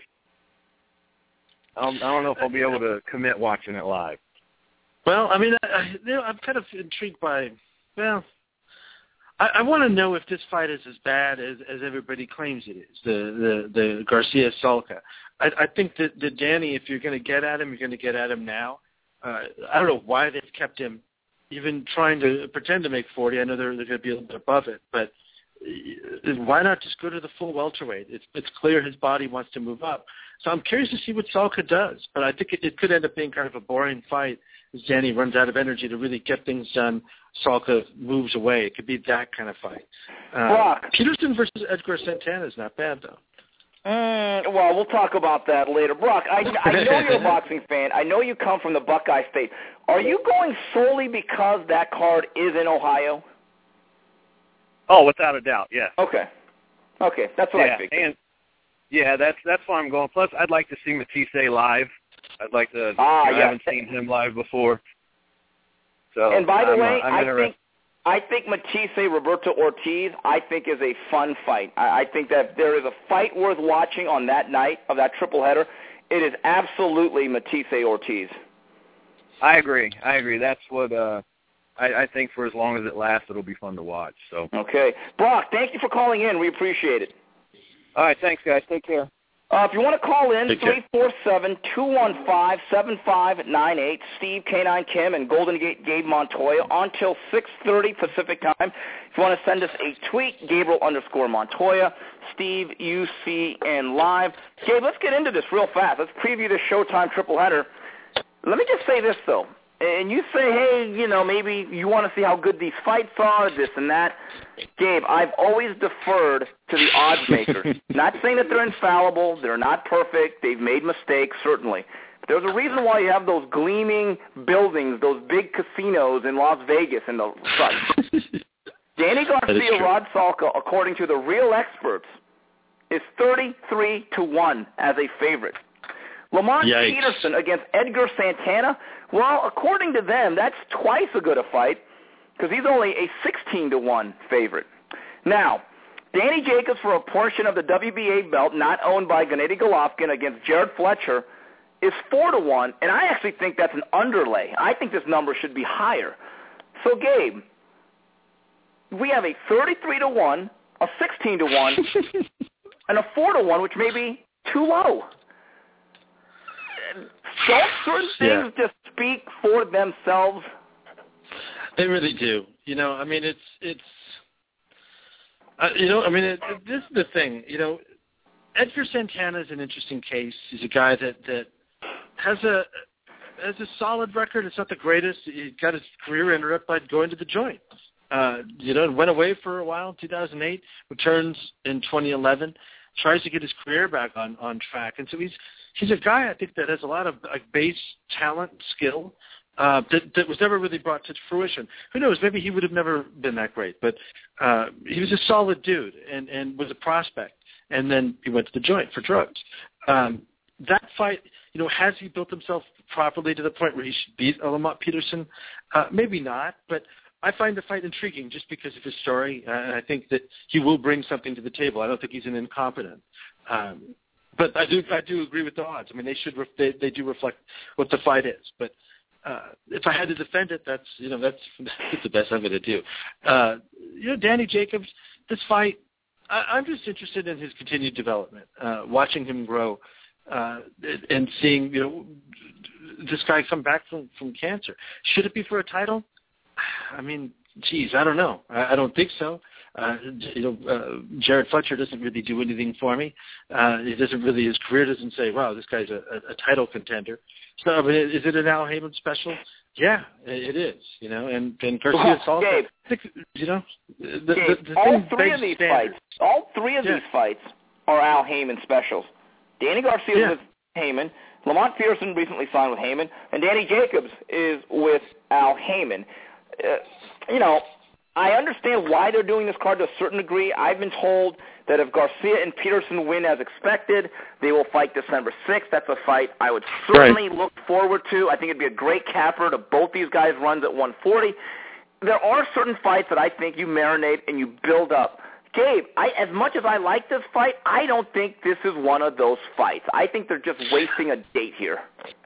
I don't, I don't know if I'll be able to commit watching it live. Well, I mean, I, you know, I'm kind of intrigued by, well, I, I want to know if this fight is as bad as, as everybody claims it is, the, the, the Garcia-Salka. I, I think that, that Danny, if you're going to get at him, you're going to get at him now. Uh, I don't know why they've kept him even trying to pretend to make forty. I know they're, they're going to be a little bit above it, but why not just go to the full welterweight? It's, it's clear his body wants to move up. So I'm curious to see what Salka does, but I think it, it could end up being kind of a boring fight as Danny runs out of energy to really get things done. Salka moves away. It could be that kind of fight. Uh, Brock. Peterson versus Edgar Santana is not bad, though. Mm, well, we'll talk about that later. Brock, I, I know you're a boxing fan. I know you come from the Buckeye State. Are you going solely because that card is in Ohio? Oh, without a doubt, yes. Okay. Okay, that's what yeah, I figured. And, yeah, that's that's why I'm going. Plus, I'd like to see Matisse live. I'd like to. Ah, you know, yeah. I haven't seen him live before. So, And by the I'm, way, uh, I'm I interested. think I think Matisse Roberto Ortiz, I think is a fun fight. I, I think that there is a fight worth watching on that night of that triple header. It is absolutely Matisse Ortiz. I agree. I agree. That's what uh, I, I think. For as long as it lasts, it'll be fun to watch. So. Okay, Brock, thank you for calling in. We appreciate it. All right, thanks, guys. Take care. Uh, if you want to call in, Take care. three four seven, two one five, seven five nine eight. Steve, K nine Kim, and Golden Gate Gabe Montoya until six thirty Pacific time. If you want to send us a tweet, Gabriel underscore Montoya, Steve, U C, and live. Gabe, let's get into this real fast. Let's preview the Showtime triple header. Let me just say this, though. And you say, hey, you know, maybe you want to see how good these fights are, this and that. Gabe, I've always deferred to the odds makers. Not saying that they're infallible. They're not perfect. They've made mistakes, certainly. But there's a reason why you have those gleaming buildings, those big casinos in Las Vegas and the such. Danny Garcia, Rod Salka, according to the real experts, is thirty-three to one as a favorite. Lamont Yikes. Peterson against Edgar Santana, well, according to them, that's twice as good a fight because he's only a sixteen to one favorite. Now, Danny Jacobs for a portion of the W B A belt not owned by Gennady Golovkin against Jared Fletcher is four to one, and I actually think that's an underlay. I think this number should be higher. So, Gabe, we have a thirty-three to one, a sixteen to one, and a four to one, which may be too low. Don't certain things Yeah. just speak for themselves? They really do. You know, I mean, it's it's. Uh, you know, I mean, it, it, this is the thing. You know, Edgar Santana is an interesting case. He's a guy that, that has a has a solid record. It's not the greatest. He got his career interrupted by going to the joint. Uh, you know, went away for a while in two thousand eight, returns in twenty eleven, tries to get his career back on, on track. And so he's he's a guy, I think, that has a lot of like base talent, skill, uh, that, that was never really brought to fruition. Who knows? Maybe he would have never been that great. But uh, he was a solid dude and, and was a prospect. And then he went to the joint for drugs. Um, that fight, you know, has he built himself properly to the point where he should beat Lamont Peterson? Uh, maybe not, but I find the fight intriguing just because of his story, uh, and I think that he will bring something to the table. I don't think he's an incompetent. Um, but I do I do agree with the odds. I mean, they should ref- they, they do reflect what the fight is. But uh, if I had to defend it, that's you know that's that's the best I'm going to do. Uh, you know, Danny Jacobs, this fight, I, I'm just interested in his continued development, uh, watching him grow, uh, and seeing you know this guy come back from, from cancer. Should it be for a title? I mean, geez, I don't know. I, I don't think so. Uh, you know, uh, Jared Fletcher doesn't really do anything for me. Uh, he doesn't really. His career doesn't say, "Wow, this guy's a, a, a title contender." So, I mean, is it an Al Heyman special? Yeah, it is. You know, and and Garcia well, Salka. Gabe, I think, you know, the, Gabe, the, the all thing three of these standards. fights, all three of yeah. these fights are Al Heyman specials. Danny Garcia yeah. with Heyman. Lamont Pearson recently signed with Heyman, and Danny Jacobs is with Al Heyman. Uh, you know, I understand why they're doing this card to a certain degree. I've been told that if Garcia and Peterson win as expected, they will fight December sixth. That's a fight I would certainly right. look forward to. I think it'd be a great capper to both these guys' runs at one forty. There are certain fights that I think you marinate and you build up. Gabe, I, as much as I like this fight, I don't think this is one of those fights. I think they're just wasting a date here.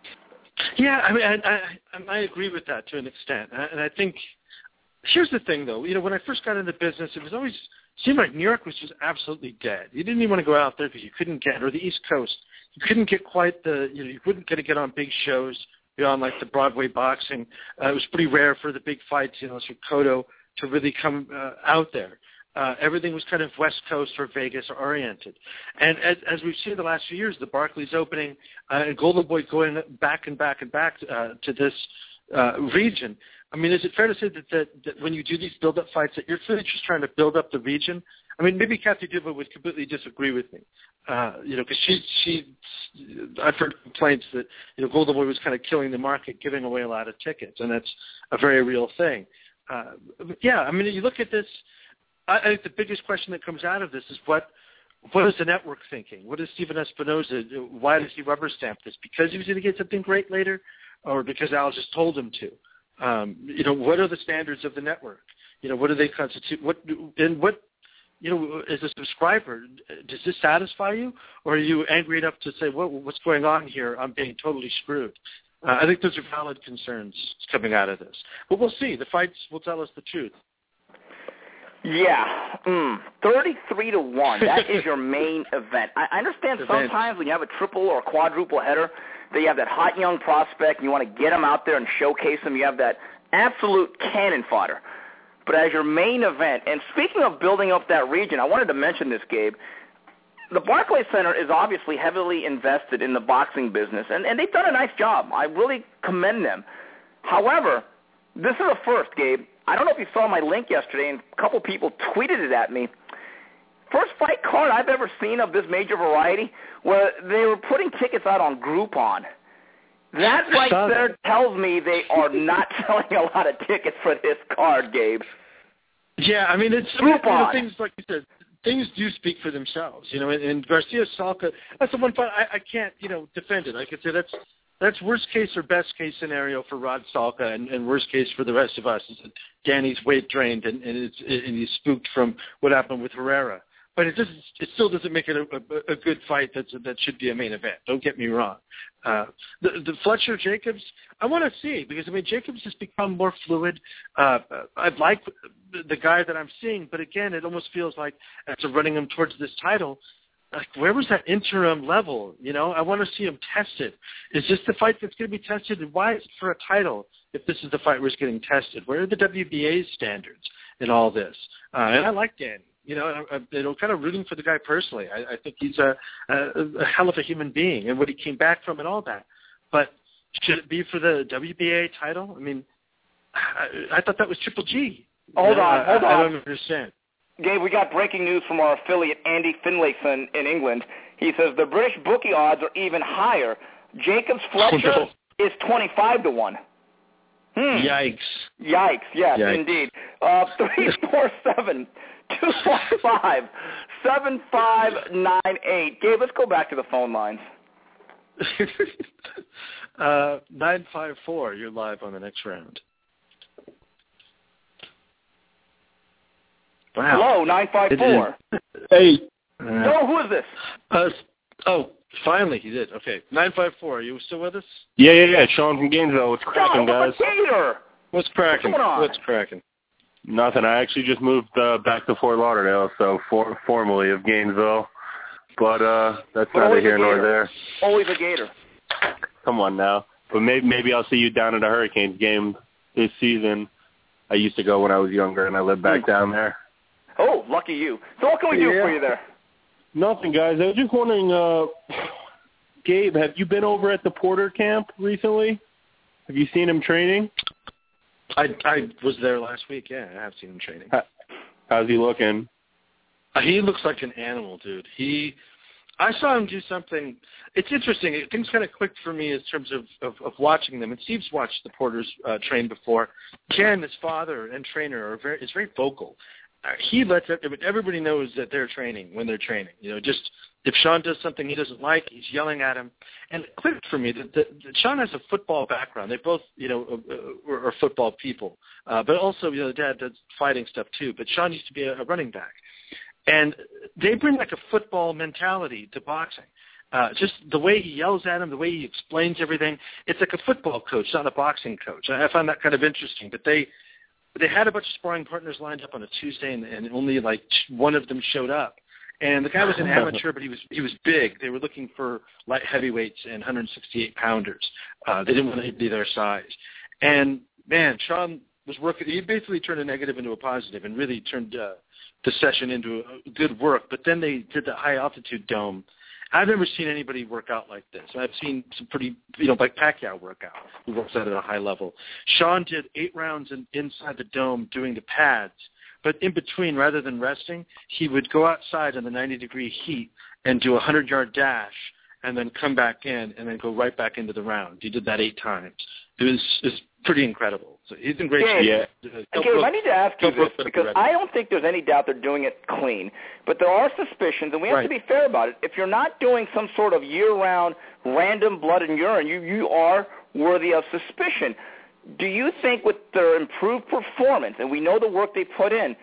Yeah, I mean, I, I, I agree with that to an extent, and I think here's the thing, though. You know, when I first got into business, it was always seemed like New York was just absolutely dead. You didn't even want to go out there because you couldn't get, or the East Coast, you couldn't get quite the, you know, you couldn't get to get on big shows beyond like the Broadway boxing. Uh, it was pretty rare for the big fights, you know, for Cotto to really come uh, out there. Uh, everything was kind of West Coast or Vegas oriented. And as, as we've seen the last few years, the Barclays opening uh, and Golden Boy going back and back and back uh, to this uh, region. I mean, is it fair to say that, that, that when you do these build-up fights that you're really just trying to build up the region? I mean, maybe Kathy Duva would completely disagree with me, uh, you know, because she, she, I've heard complaints that, you know, Golden Boy was kind of killing the market, giving away a lot of tickets, and that's a very real thing. Uh, yeah, I mean, you look at this, I think the biggest question that comes out of this is what what is the network thinking? What is Stephen Espinoza? Why does he rubber stamp this? Because he was going to get something great later, or because Al just told him to? Um, you know, what are the standards of the network? You know, what do they constitute? What and what you know, as a subscriber, does this satisfy you, or are you angry enough to say, what, what's going on here? I'm being totally screwed. Uh, I think those are valid concerns coming out of this. But we'll see. The fights will tell us the truth. Yeah, mm, thirty-three to one. That is your main event. I, I understand sometimes when you have a triple or a quadruple header, that you have that hot young prospect and you want to get him out there and showcase him. You have that absolute cannon fodder. But as your main event, and speaking of building up that region, I wanted to mention this, Gabe. The Barclays Center is obviously heavily invested in the boxing business, and, and they've done a nice job. I really commend them. However, this is a first, Gabe. I don't know if you saw my link yesterday, and a couple people tweeted it at me. First fight card I've ever seen of this major variety where they were putting tickets out on Groupon. That right there tells me they are not selling a lot of tickets for this card, Gabe. Yeah, I mean, it's Groupon. You know, things like you said, things do speak for themselves. You know, and, and Garcia Salka, that's the one fight I, I can't, you know, defend it. I could say that's That's worst case or best case scenario for Rod Salka, and, and worst case for the rest of us is that Danny's weight drained and, and, it's, and he's spooked from what happened with Herrera. But it doesn't. It still doesn't make it a, a, a good fight. That's a, that should be a main event. Don't get me wrong. Uh, the, the Fletcher Jacobs, I want to see because I mean Jacobs has become more fluid. Uh, I like the guy that I'm seeing, but again, it almost feels like after running him towards this title. Like, where was that interim level? You know, I want to see him tested. Is this the fight that's going to be tested? And why is it for a title if this is the fight where it's getting tested? Where are the W B A's standards in all this? Uh, and I like Danny. You know, I, I, you know, kind of rooting for the guy personally. I, I think he's a, a, a hell of a human being, and what he came back from and all that. But should it be for the W B A title? I mean, I, I thought that was Triple G. Hold you know, on, hold I, on. I don't understand. Gabe, we got breaking news from our affiliate, Andy Finlayson in England. He says the British bookie odds are even higher. Jacobs Fletcher Oh, no. is twenty-five to one. Hmm. Yikes. Yikes, yes, Yikes. indeed. Uh, three four seven, two one five, seven five nine eight. Gabe, let's go back to the phone lines. uh, nine five four, you're live on the next round. Wow. Hello, nine five four. Hey. Uh, No, who is this? uh, oh, finally he did. Okay, nine five four, are you still with us? Yeah, yeah, yeah. Sean from Gainesville. What's cracking, John, guys? Gator. What's cracking? What's going on? What's cracking? Nothing. I actually just moved uh, back to Fort Lauderdale, so for, formerly of Gainesville. But uh, that's But neither always a here nor Gator. there. Always a Gator. Come on now. But maybe maybe I'll see you down at a Hurricanes game this season. I used to go when I was younger, and I lived back down there. Oh, lucky you. So what can we do Yeah. for you there? Nothing, guys. I was just wondering, uh, Gabe, have you been over at the Porter camp recently? Have you seen him training? I I was there last week. Yeah, I have seen him training. How, how's he looking? Uh, he looks like an animal, dude. He, I saw him do something. It's interesting. It, things kind of clicked for me in terms of, of, of watching them. And Steve's watched the Porters uh, train before. Ken, his father and trainer, are very is very vocal. Uh, he lets everybody knows that they're training when they're training. You know, just if Sean does something he doesn't like, he's yelling at him. And it clicked for me that, that, that Sean has a football background. They both, you know, uh, are, are football people. Uh, but also, you know, the dad does fighting stuff too. But Sean used to be a, a running back. And they bring like a football mentality to boxing. Uh, just the way he yells at him, the way he explains everything. It's like a football coach, not a boxing coach. I find that kind of interesting. But they they had a bunch of sparring partners lined up on a Tuesday, and, and only like one of them showed up. And the guy was an amateur, but he was he was big. They were looking for light heavyweights and one sixty-eight pounders. Uh, they didn't want to be their size. And man, Sean was working. He basically turned a negative into a positive, and really turned uh, the session into a good work. But then they did the high altitude dome. I've never seen anybody work out like this. I've seen some pretty, you know, like Pacquiao work out, who works out at a high level. Sean did eight rounds in, inside the dome doing the pads, but in between, rather than resting, he would go outside in the ninety-degree heat and do a hundred-yard dash and then come back in and then go right back into the round. He did that eight times. It was, it was pretty incredible. So he's in great Gabe, shape. yeah. Uh, Gabe, I need to ask you Bill this Brooks because ready. I don't think there's any doubt they're doing it clean. But there are suspicions, and we have Right. to be fair about it. If you're not doing some sort of year-round random blood and urine, you, you are worthy of suspicion. Do you think with their improved performance, and we know the work they put in,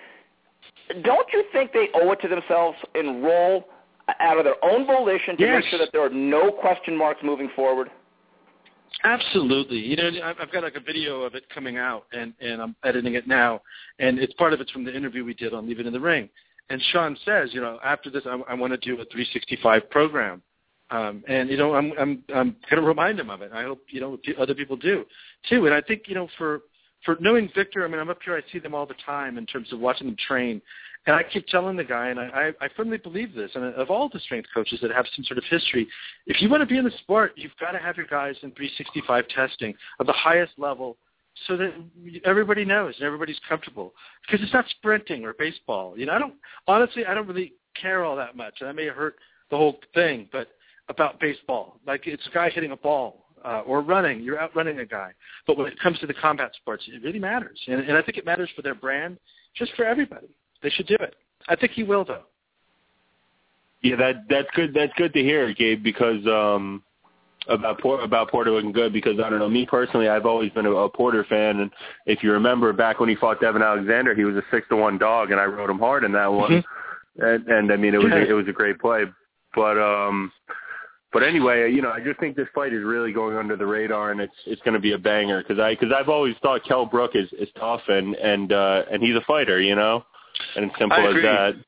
don't you think they owe it to themselves and roll out of their own volition to Yes. make sure that there are no question marks moving forward? Absolutely. You know, I've I've got like a video of it coming out, and, and I'm editing it now, and it's part of it's from the interview we did on Leave It in the Ring. And Sean says, you know, after this, I, I want to do a three sixty-five program, um, and you know, I'm I'm I'm going to remind him of it. I hope you know other people do too. And I think you know, for for knowing Victor, I mean, I'm up here, I see them all the time in terms of watching them train. And I keep telling the guy, and I, I firmly believe this, and of all the strength coaches that have some sort of history, if you want to be in the sport, you've got to have your guys in three sixty-five testing of the highest level so that everybody knows and everybody's comfortable. Because it's not sprinting or baseball. You know, I don't, honestly, I don't really care all that much. And that may hurt the whole thing, but about baseball. Like it's a guy hitting a ball. Uh, or running, you're outrunning a guy. But when it comes to the combat sports, it really matters. And, and I think it matters for their brand, just for everybody. They should do it. I think he will, though. Yeah, that that's good. That's good to hear, Gabe. Because um, about Port, about Porter looking good. Because I don't know, me personally, I've always been a, a Porter fan. And if you remember back when he fought Devin Alexander, he was a six to one dog, and I rode him hard in that one. Mm-hmm. And, and I mean, it was a, it was a great play. But um, but anyway, you know, I just think this fight is really going under the radar, and it's it's going to be a banger. Because I because I've always thought Kell Brook is, is tough, and and uh, and he's a fighter, you know. And it's simple I as agree.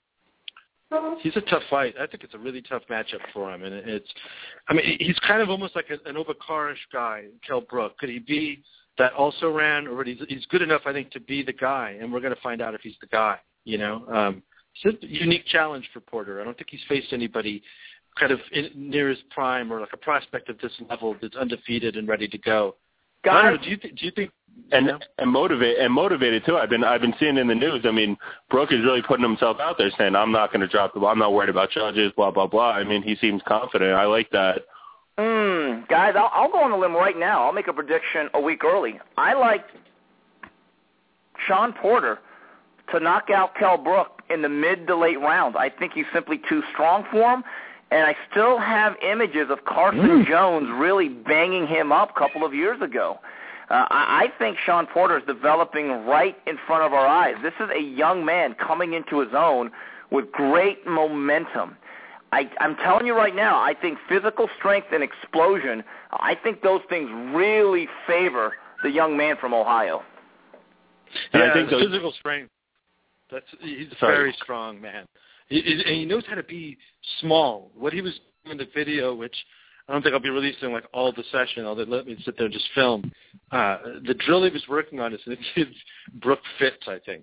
that. He's a tough fight. I think it's a really tough matchup for him, and it's. I mean, he's kind of almost like a, an Obakarish guy, Kell Brook. Could he be that also ran, or he's he's good enough, I think, to be the guy? And we're going to find out if he's the guy. You know, um, it's a unique challenge for Porter. I don't think he's faced anybody kind of in, near his prime or like a prospect of this level that's undefeated and ready to go. Guys, I don't know, do you th- do you think and you know? and motivate and motivated too? I've been I've been seeing in the news. I mean, Brooke is really putting himself out there, saying I'm not going to drop the ball. I'm not worried about judges. Blah blah blah. I mean, he seems confident. I like that. Mm, guys, I'll, I'll go on the limb right now. I'll make a prediction a week early. I like Shawn Porter to knock out Kell Brook in the mid to late rounds. I think he's simply too strong for him, and I still have images of Carson mm. Jones really banging him up a couple of years ago. Uh, I, I think Shawn Porter is developing right in front of our eyes. This is a young man coming into his own with great momentum. I, I'm telling you right now, I think physical strength and explosion, I think those things really favor the young man from Ohio. And yeah, I think those, physical strength, that's he's a sorry. very strong man. He, he, and he knows how to be small. What he was doing in the video, which I don't think I'll be releasing like all the session, I'll let me sit there and just film. Uh, the drill he was working on is it's Brook Fitz, I think.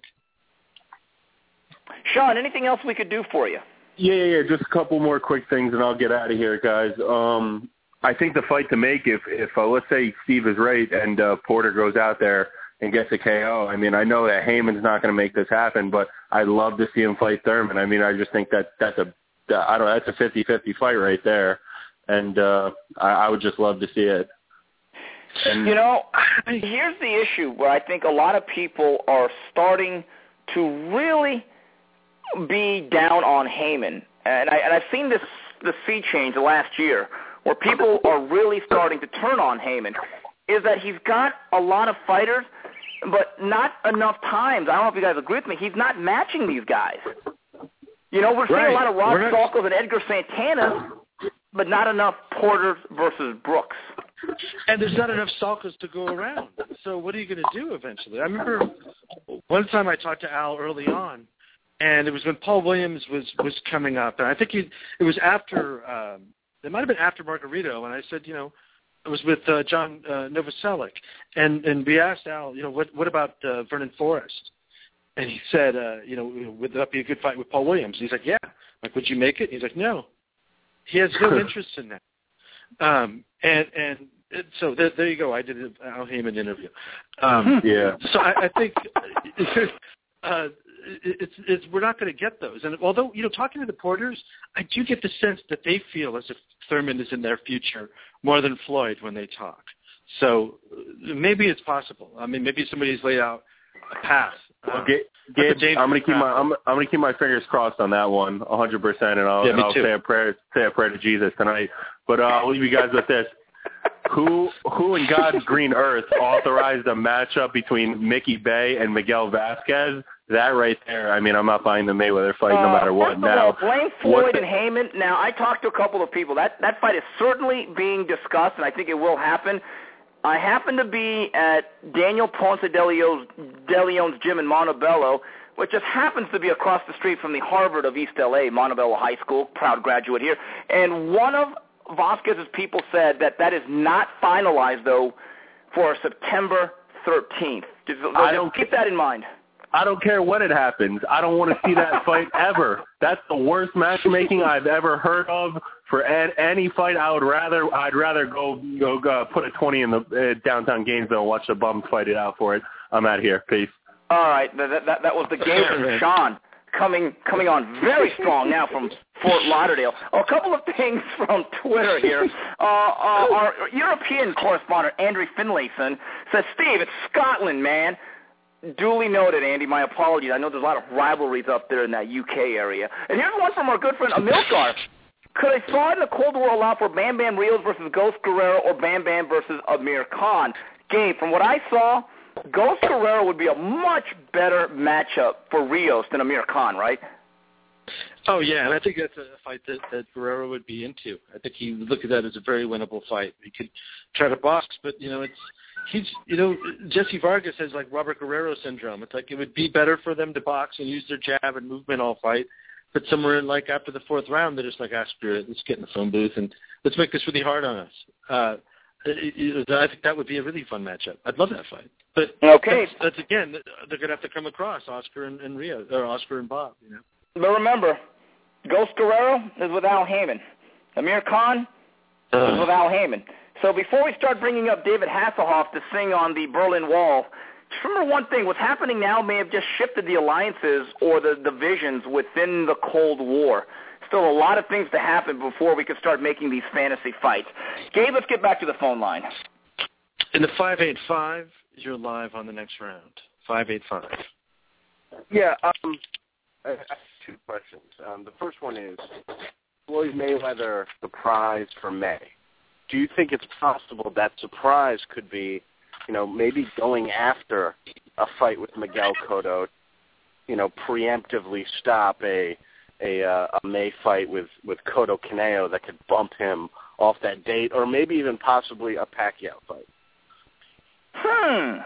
Sean, anything else we could do for you? Yeah, yeah, yeah. Just a couple more quick things, and I'll get out of here, guys. Um, I think the fight to make, if, if uh, let's say Steve is right and uh, Porter goes out there and gets a K O, I mean, I know that Heyman's not going to make this happen, but I'd love to see him fight Thurman. I mean, I just think that that's a, I don't know, that's a fifty-fifty fight right there, and uh, I, I would just love to see it. And, you know, here's the issue where I think a lot of people are starting to really be down on Heyman, and, I, and I've seen this the sea change the last year where people are really starting to turn on Heyman, is that he's got a lot of fighters, but not enough times. I don't know if you guys agree with me. He's not matching these guys. You know, we're seeing right. a lot of Rod not... Salkos and Edgar Santana, but not enough Porter versus Brooks. And there's not enough Salkos to go around. So what are you going to do eventually? I remember one time I talked to Al early on, and it was when Paul Williams was, was coming up. And I think he, it was after, um, it might have been after Margarito, and I said, you know, it was with uh, John uh, Novoselic. And, and we asked Al, you know, what, what about uh, Vernon Forrest? And he said, uh, you know, would that be a good fight with Paul Williams? And he's like, yeah. I'm like, would you make it? He's like, no. He has no interest in that. Um, and, and so there, there you go. I did an Al Heyman interview. Um, yeah. So I, I think uh, it's, it's, we're not going to get those. And although, you know, talking to the Porters, I do get the sense that they feel as if Thurman is in their future more than Floyd when they talk. So maybe it's possible. I mean, maybe somebody's laid out a path. Well, Gabe, Gabe I'm going to keep my I'm, I'm going to keep my fingers crossed on that one, one hundred percent, and I'll, yeah, and I'll say a prayer say a prayer to Jesus tonight. But uh, I'll leave you guys with this: Who who in God's green earth authorized a matchup between Mickey Bay and Miguel Vasquez? That right there, I mean, I'm not buying the Mayweather fight no matter uh, what. First of now, all, blame Floyd the, and Heyman. Now, I talked to a couple of people. That that fight is certainly being discussed, and I think it will happen. I happened to be at Daniel Ponce de Leon's, de Leon's gym in Montebello, which just happens to be across the street from the Harvard of East L A, Montebello High School, proud graduate here. And one of Vasquez's people said that that is not finalized, though, for September thirteenth. Just, I don't keep that in mind. I don't care when it happens. I don't want to see that fight ever. That's the worst matchmaking I've ever heard of for any fight. I would rather I'd rather go go uh, put a twenty in the uh, downtown Gainesville and watch the bums fight it out for it. I'm out of here. Peace. All right, that that, that was the game from Sean coming coming on very strong now from Fort Lauderdale. Oh, a couple of things from Twitter here. Uh, uh, our European correspondent Andrew Finlayson says, "Steve, it's Scotland, man." Duly noted, Andy. My apologies. I know there's a lot of rivalries up there in that U K area. And here's one from our good friend Amilcar. Could a fight in the Cold War allow for Bam Bam Rios versus Ghost Guerrero or Bam Bam versus Amir Khan? Gabe, from what I saw, Ghost Guerrero would be a much better matchup for Rios than Amir Khan, right? Oh, yeah, and I think that's a fight that, that Guerrero would be into. I think he would look at that as a very winnable fight. He could try to box, but, you know, it's he's, you know, Jesse Vargas has, like, Robert Guerrero syndrome. It's like it would be better for them to box and use their jab and movement all fight, but somewhere in, like, after the fourth round, they're just like, ah, screw it, let's get in the phone booth and let's make this really hard on us. Uh, it, it, I think that would be a really fun matchup. I'd love that fight. But okay. that's, that's again, they're going to have to come across Oscar and, and Rio, or Oscar and Bob, you know. But remember, Ghost Guerrero is with Al Heyman. Amir Khan is with Al Heyman. So before we start bringing up David Hasselhoff to sing on the Berlin Wall, just remember one thing. What's happening now may have just shifted the alliances or the divisions within the Cold War. Still a lot of things to happen before we can start making these fantasy fights. Gabe, let's get back to the phone line. In the five eight five, you're live on the next round. five eight five. Yeah, um, I have two questions. Um, the first one is, Floyd Mayweather surprise for May. Do you think it's possible that surprise could be, you know, maybe going after a fight with Miguel Cotto, you know, preemptively stop a a, uh, a May fight with, with Cotto Canelo that could bump him off that date, or maybe even possibly a Pacquiao fight? Hmm.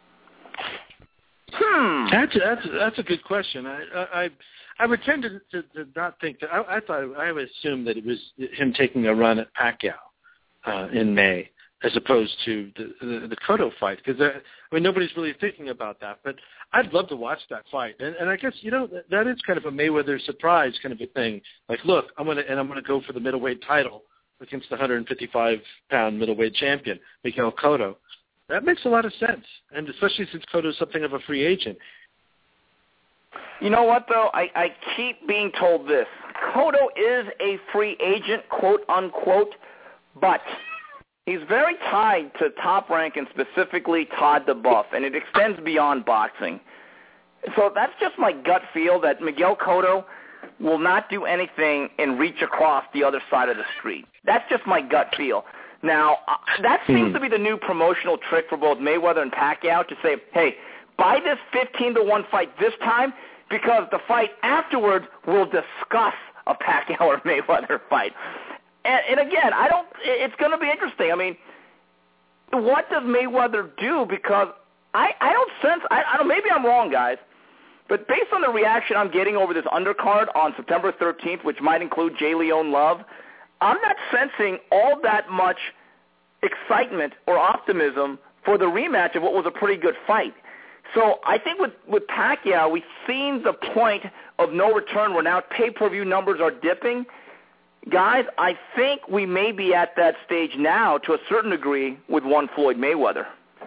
Hmm. That's that's that's a good question. I I I would tend to, to, to not think that. I, I thought I would assume that it was him taking a run at Pacquiao uh, in May, as opposed to the the, the Cotto fight, because I mean nobody's really thinking about that. But I'd love to watch that fight, and, and I guess you know that, that is kind of a Mayweather surprise kind of a thing. Like, look, I'm gonna and I'm gonna go for the middleweight title against the one fifty-five pound middleweight champion Miguel Cotto. That makes a lot of sense, and especially since Cotto is something of a free agent. You know what, though? I, I keep being told this. Cotto is a free agent, quote, unquote, but he's very tied to Top Rank and specifically Todd DeBuff, and it extends beyond boxing. So that's just my gut feel that Miguel Cotto will not do anything and reach across the other side of the street. That's just my gut feel. Now, uh, that seems mm. to be the new promotional trick for both Mayweather and Pacquiao to say, hey, buy this fifteen to one fight this time because the fight afterwards will discuss a Pacquiao or Mayweather fight. And, and again, I don't. It's going to be interesting. I mean, what does Mayweather do? Because I, I don't sense. I, I don't. Maybe I'm wrong, guys. But based on the reaction I'm getting over this undercard on September thirteenth, which might include J. Leone Love, I'm not sensing all that much excitement or optimism for the rematch of what was a pretty good fight. So I think with, with Pacquiao, we've seen the point of no return where now pay-per-view numbers are dipping. Guys, I think we may be at that stage now to a certain degree with one Floyd Mayweather.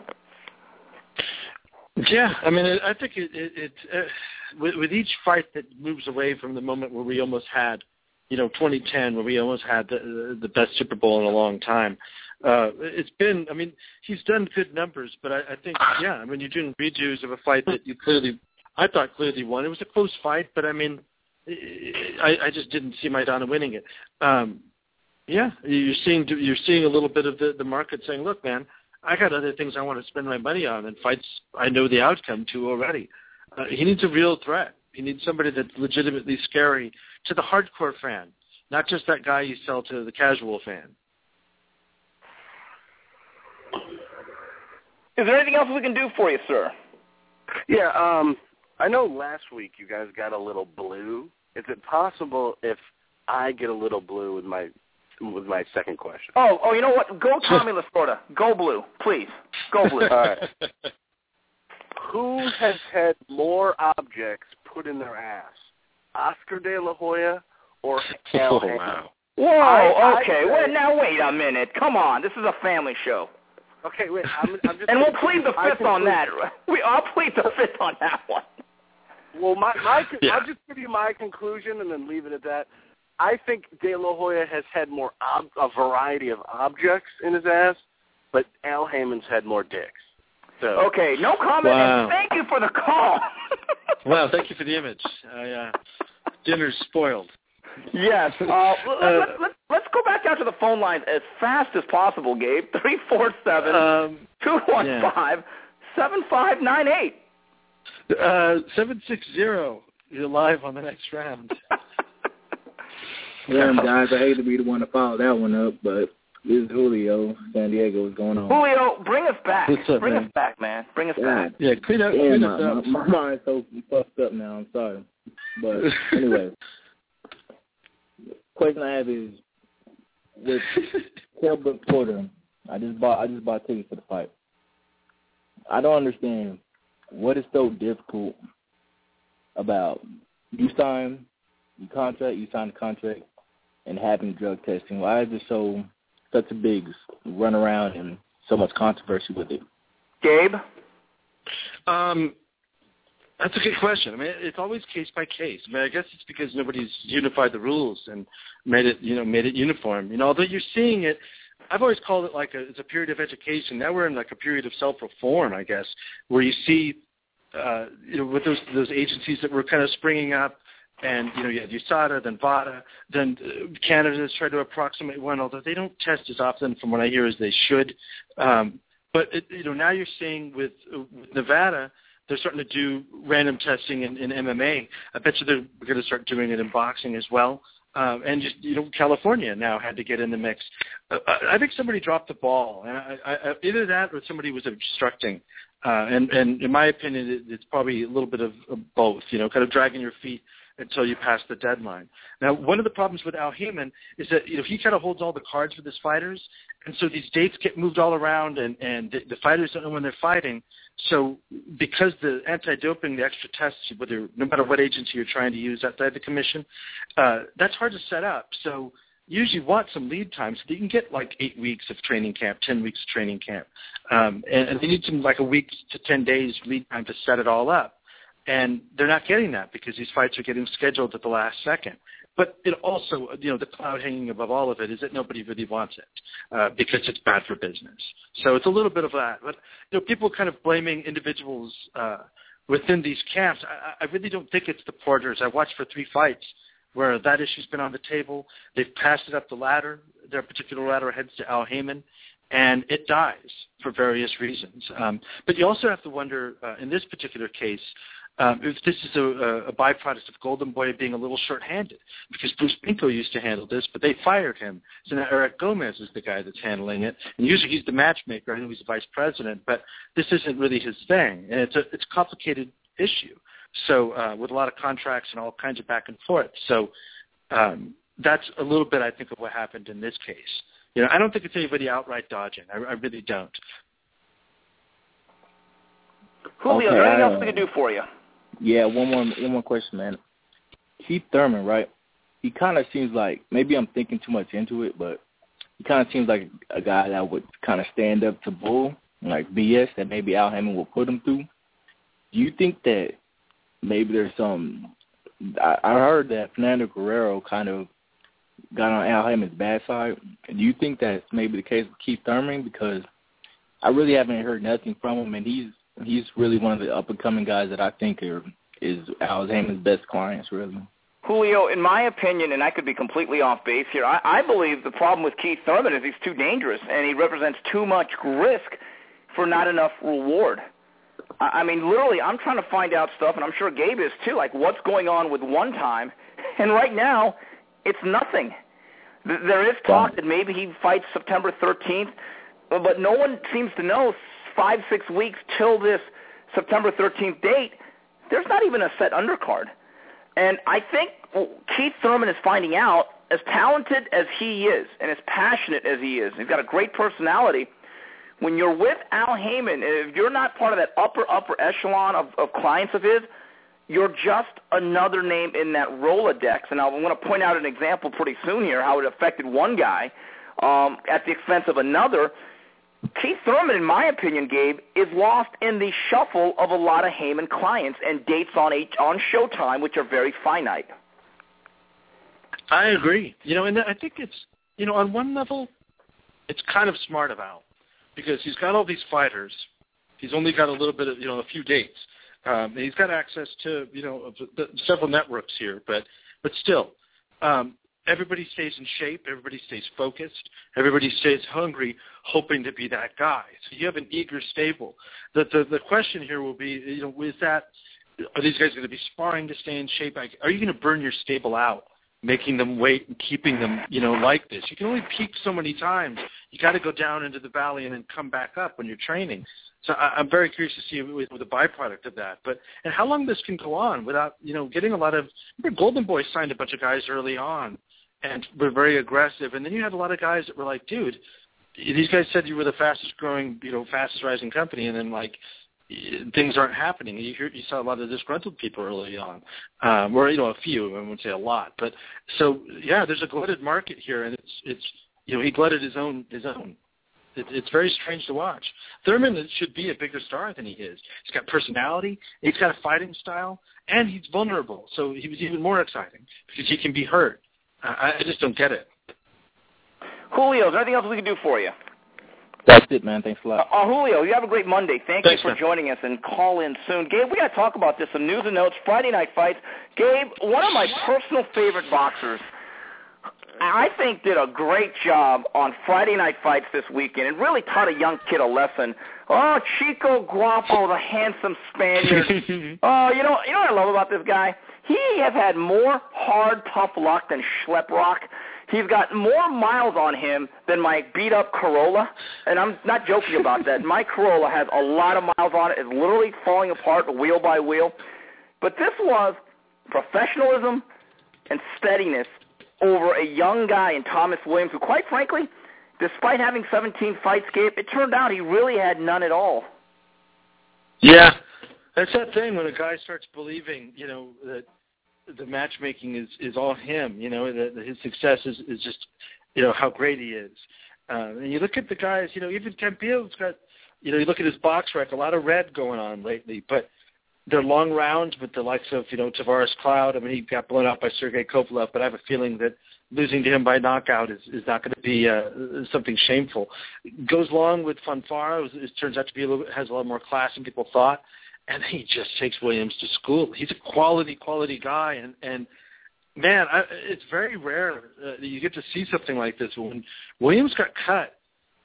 Yeah, I mean, I think it, it, it uh, with, with each fight that moves away from the moment where we almost had, you know, twenty ten, where we almost had the, the best Super Bowl in a long time. Uh, it's been, I mean, he's done good numbers, but I, I think, yeah, I mean, you're doing redos of a fight that you clearly, I thought clearly won. It was a close fight, but I mean, I, I just didn't see Maidana winning it. Um, yeah, you're seeing you're seeing a little bit of the, the market saying, look, man, I got other things I want to spend my money on and fights I know the outcome to already. Uh, he needs a real threat. He needs somebody that's legitimately scary to the hardcore fan, not just that guy you sell to the casual fan. Is there anything else we can do for you, sir? Yeah, um, I know last week you guys got a little blue. Is it possible if I get a little blue with my with my second question? Oh, oh, you know what? Go Tommy Lasorda. Go blue, please. Go blue. All right. Who has had more objects put in their ass, Oscar De La Hoya or Al Heyman? Oh, wow. Whoa, I, okay. I, well, now wait a minute. Come on. This is a family show. Okay, wait. I'm, I'm just and we'll plead the I fifth conclude, on that. We, I'll plead the fifth on that one. Well, my, my yeah. I'll just give you my conclusion and then leave it at that. I think De La Hoya has had more ob- a variety of objects in his ass, but Al Heyman's had more dicks. So. Okay, no comment. Wow. And thank you for the call. Wow, thank you for the image. I, uh, dinner's spoiled. Yes. Uh, let, uh, let, let, let's go back out to the phone lines as fast as possible, Gabe. three four seven, two one five, seven five nine eight. Uh, seven six zero. You're live on the next round. Damn, guys, I hate to be the one to follow that one up, but this is Julio, San Diego. What's going on? Julio, bring us back. What's up, bring man? us back, man. Bring us Yeah. back. Yeah, clean up. Damn, clean my, us up. my, my mind's so fucked up now. I'm sorry. But anyway, question I have is with Caleb Porter. I just bought. I just bought tickets for the fight. I don't understand what is so difficult about you sign you contract, you sign a contract, and having drug testing? Why is it so such a big runaround and so much controversy with it? Gabe? Um, that's a good question. I mean, it's always case by case. I mean, I guess it's because nobody's unified the rules and made it, you know, made it uniform. You know, although you're seeing it, I've always called it like a, it's a period of education. Now we're in like a period of self-reform, I guess, where you see, uh, you know, with those those agencies that were kind of springing up, and you know, you had U S A D A, then VADA, then uh, Canada's tried to approximate one, although they don't test as often, from what I hear, as they should. Um, but it, you know, now you're seeing with, uh, with Nevada, they're starting to do random testing in, in M M A. I bet you they're going to start doing it in boxing as well. Um, and just, you know, California now had to get in the mix. Uh, I think somebody dropped the ball, and I, I, either that or somebody was obstructing. Uh, and, and in my opinion, it, it's probably a little bit of, of both. You know, kind of dragging your feet until you pass the deadline. Now, one of the problems with Al Haymon is that, you know, he kind of holds all the cards with his fighters, and so these dates get moved all around, and, and the, the fighters don't know when they're fighting. So because the anti-doping, the extra tests, whether no matter what agency you're trying to use outside the commission, uh, that's hard to set up. So you usually want some lead time so that you can get like eight weeks of training camp, ten weeks of training camp. Um, and, and they need some like a week to ten days lead time to set it all up. And they're not getting that because these fights are getting scheduled at the last second. But it also, you know, the cloud hanging above all of it is that nobody really wants it uh, because it's bad for business. So it's a little bit of that. But, you know, people kind of blaming individuals uh, within these camps. I, I really don't think it's the porters. I watched for three fights where that issue's been on the table. They've passed it up the ladder. Their particular ladder heads to Al Haymon, and it dies for various reasons. Um, but you also have to wonder, uh, in this particular case, Um, if this is a, a byproduct of Golden Boy being a little short-handed, because Bruce Pinko used to handle this, but they fired him. So now Eric Gomez is the guy that's handling it, and usually he's the matchmaker. I know he's the vice president, but this isn't really his thing, and it's a it's a complicated issue. So uh, with a lot of contracts and all kinds of back and forth. So um, that's a little bit, I think, of what happened in this case. You know, I don't think it's anybody outright dodging. I, I really don't. Julio, Okay, anything I, else we can do for you? Yeah, one more one more question, man. Keith Thurman, right? He kind of seems like, maybe I'm thinking too much into it, but he kind of seems like a guy that would kind of stand up to bull, like B S that maybe Al Haymon will put him through. Do you think that maybe there's some – I, I heard that Fernando Guerrero kind of got on Al Haymon's bad side. Do you think that's maybe the case with Keith Thurman? Because I really haven't heard nothing from him, and he's he's really one of the up-and-coming guys that I think are, is Al Haymon's best clients, really. Julio, in my opinion, and I could be completely off base here, I, I believe the problem with Keith Thurman is he's too dangerous, and he represents too much risk for not enough reward. I, I mean, literally, I'm trying to find out stuff, and I'm sure Gabe is too, like what's going on with One Time, and right now, it's nothing. There is talk that maybe he fights September thirteenth, but no one seems to know five, six weeks till this September thirteenth date, there's not even a set undercard. And I think Keith Thurman is finding out, as talented as he is and as passionate as he is, he's got a great personality, when you're with Al Haymon, if you're not part of that upper, upper echelon of, of clients of his, you're just another name in that Rolodex. And I'm going to point out an example pretty soon here, how it affected one guy um, at the expense of another. Keith Thurman, in my opinion, Gabe, is lost in the shuffle of a lot of Haymon clients and dates on H- on Showtime, which are very finite. I agree. You know, and I think it's, you know, on one level, it's kind of smart of Al, because he's got all these fighters. He's only got a little bit of, you know, a few dates. Um, he's got access to, you know, several networks here, but but still, um, everybody stays in shape. Everybody stays focused. Everybody stays hungry, hoping to be that guy. So you have an eager stable. The the, the question here will be, you know, is that, are these guys going to be sparring to stay in shape? Are you going to burn your stable out, making them wait and keeping them, you know, like this? You can only peak so many times. You got to go down into the valley and then come back up when you're training. So I, I'm very curious to see with, with the byproduct of that. But and how long this can go on without, you know, getting a lot of. Remember, Golden Boy signed a bunch of guys early on and were very aggressive, and then you had a lot of guys that were like, dude, these guys said you were the fastest growing, you know, fastest rising company, and then like things aren't happening. You hear, you saw a lot of disgruntled people early on, um, or you know, a few. I wouldn't say a lot, but so yeah, there's a glutted market here, and it's it's you know, he glutted his own his own. It, it's very strange to watch. Thurman should be a bigger star than he is. He's got personality, he's got a fighting style, and he's vulnerable. So he was even more exciting because he can be hurt. I, I just don't get it. Julio, is there anything else we can do for you? That's it, man. Thanks a lot. Uh, uh, Julio, you have a great Monday. Thank Thanks, you for man. joining us, and call in soon. Gabe, we got to talk about this, some news and notes, Friday night fights. Gabe, one of my personal favorite boxers, I think did a great job on Friday night fights this weekend and really taught a young kid a lesson. Oh, Chico Guapo, the handsome Spaniard. Oh, you know, you know what I love about this guy? He has had more hard, tough luck than Schleprock. He's got more miles on him than my beat-up Corolla, and I'm not joking about that. My Corolla has a lot of miles on it. It's literally falling apart wheel by wheel. But this was professionalism and steadiness over a young guy in Thomas Williams who, quite frankly, despite having seventeen fights, Gabe, it turned out he really had none at all. Yeah, that's that thing when a guy starts believing, you know, that the matchmaking is, is all him, you know, that his success is, is just, you know, how great he is. Uh, and you look at the guys, you know, even Campillo's got, you know, you look at his box rec, a lot of red going on lately, but they're long rounds with the likes of, you know, Tavares Cloud. I mean, he got blown out by Sergey Kovalev, but I have a feeling that losing to him by knockout is, is not going to be uh, something shameful. Goes along with Fonfara. It turns out to be a little bit, has a lot more class than people thought, and he just takes Williams to school. He's a quality, quality guy, and, and man, I, it's very rare uh, that you get to see something like this. When Williams got cut,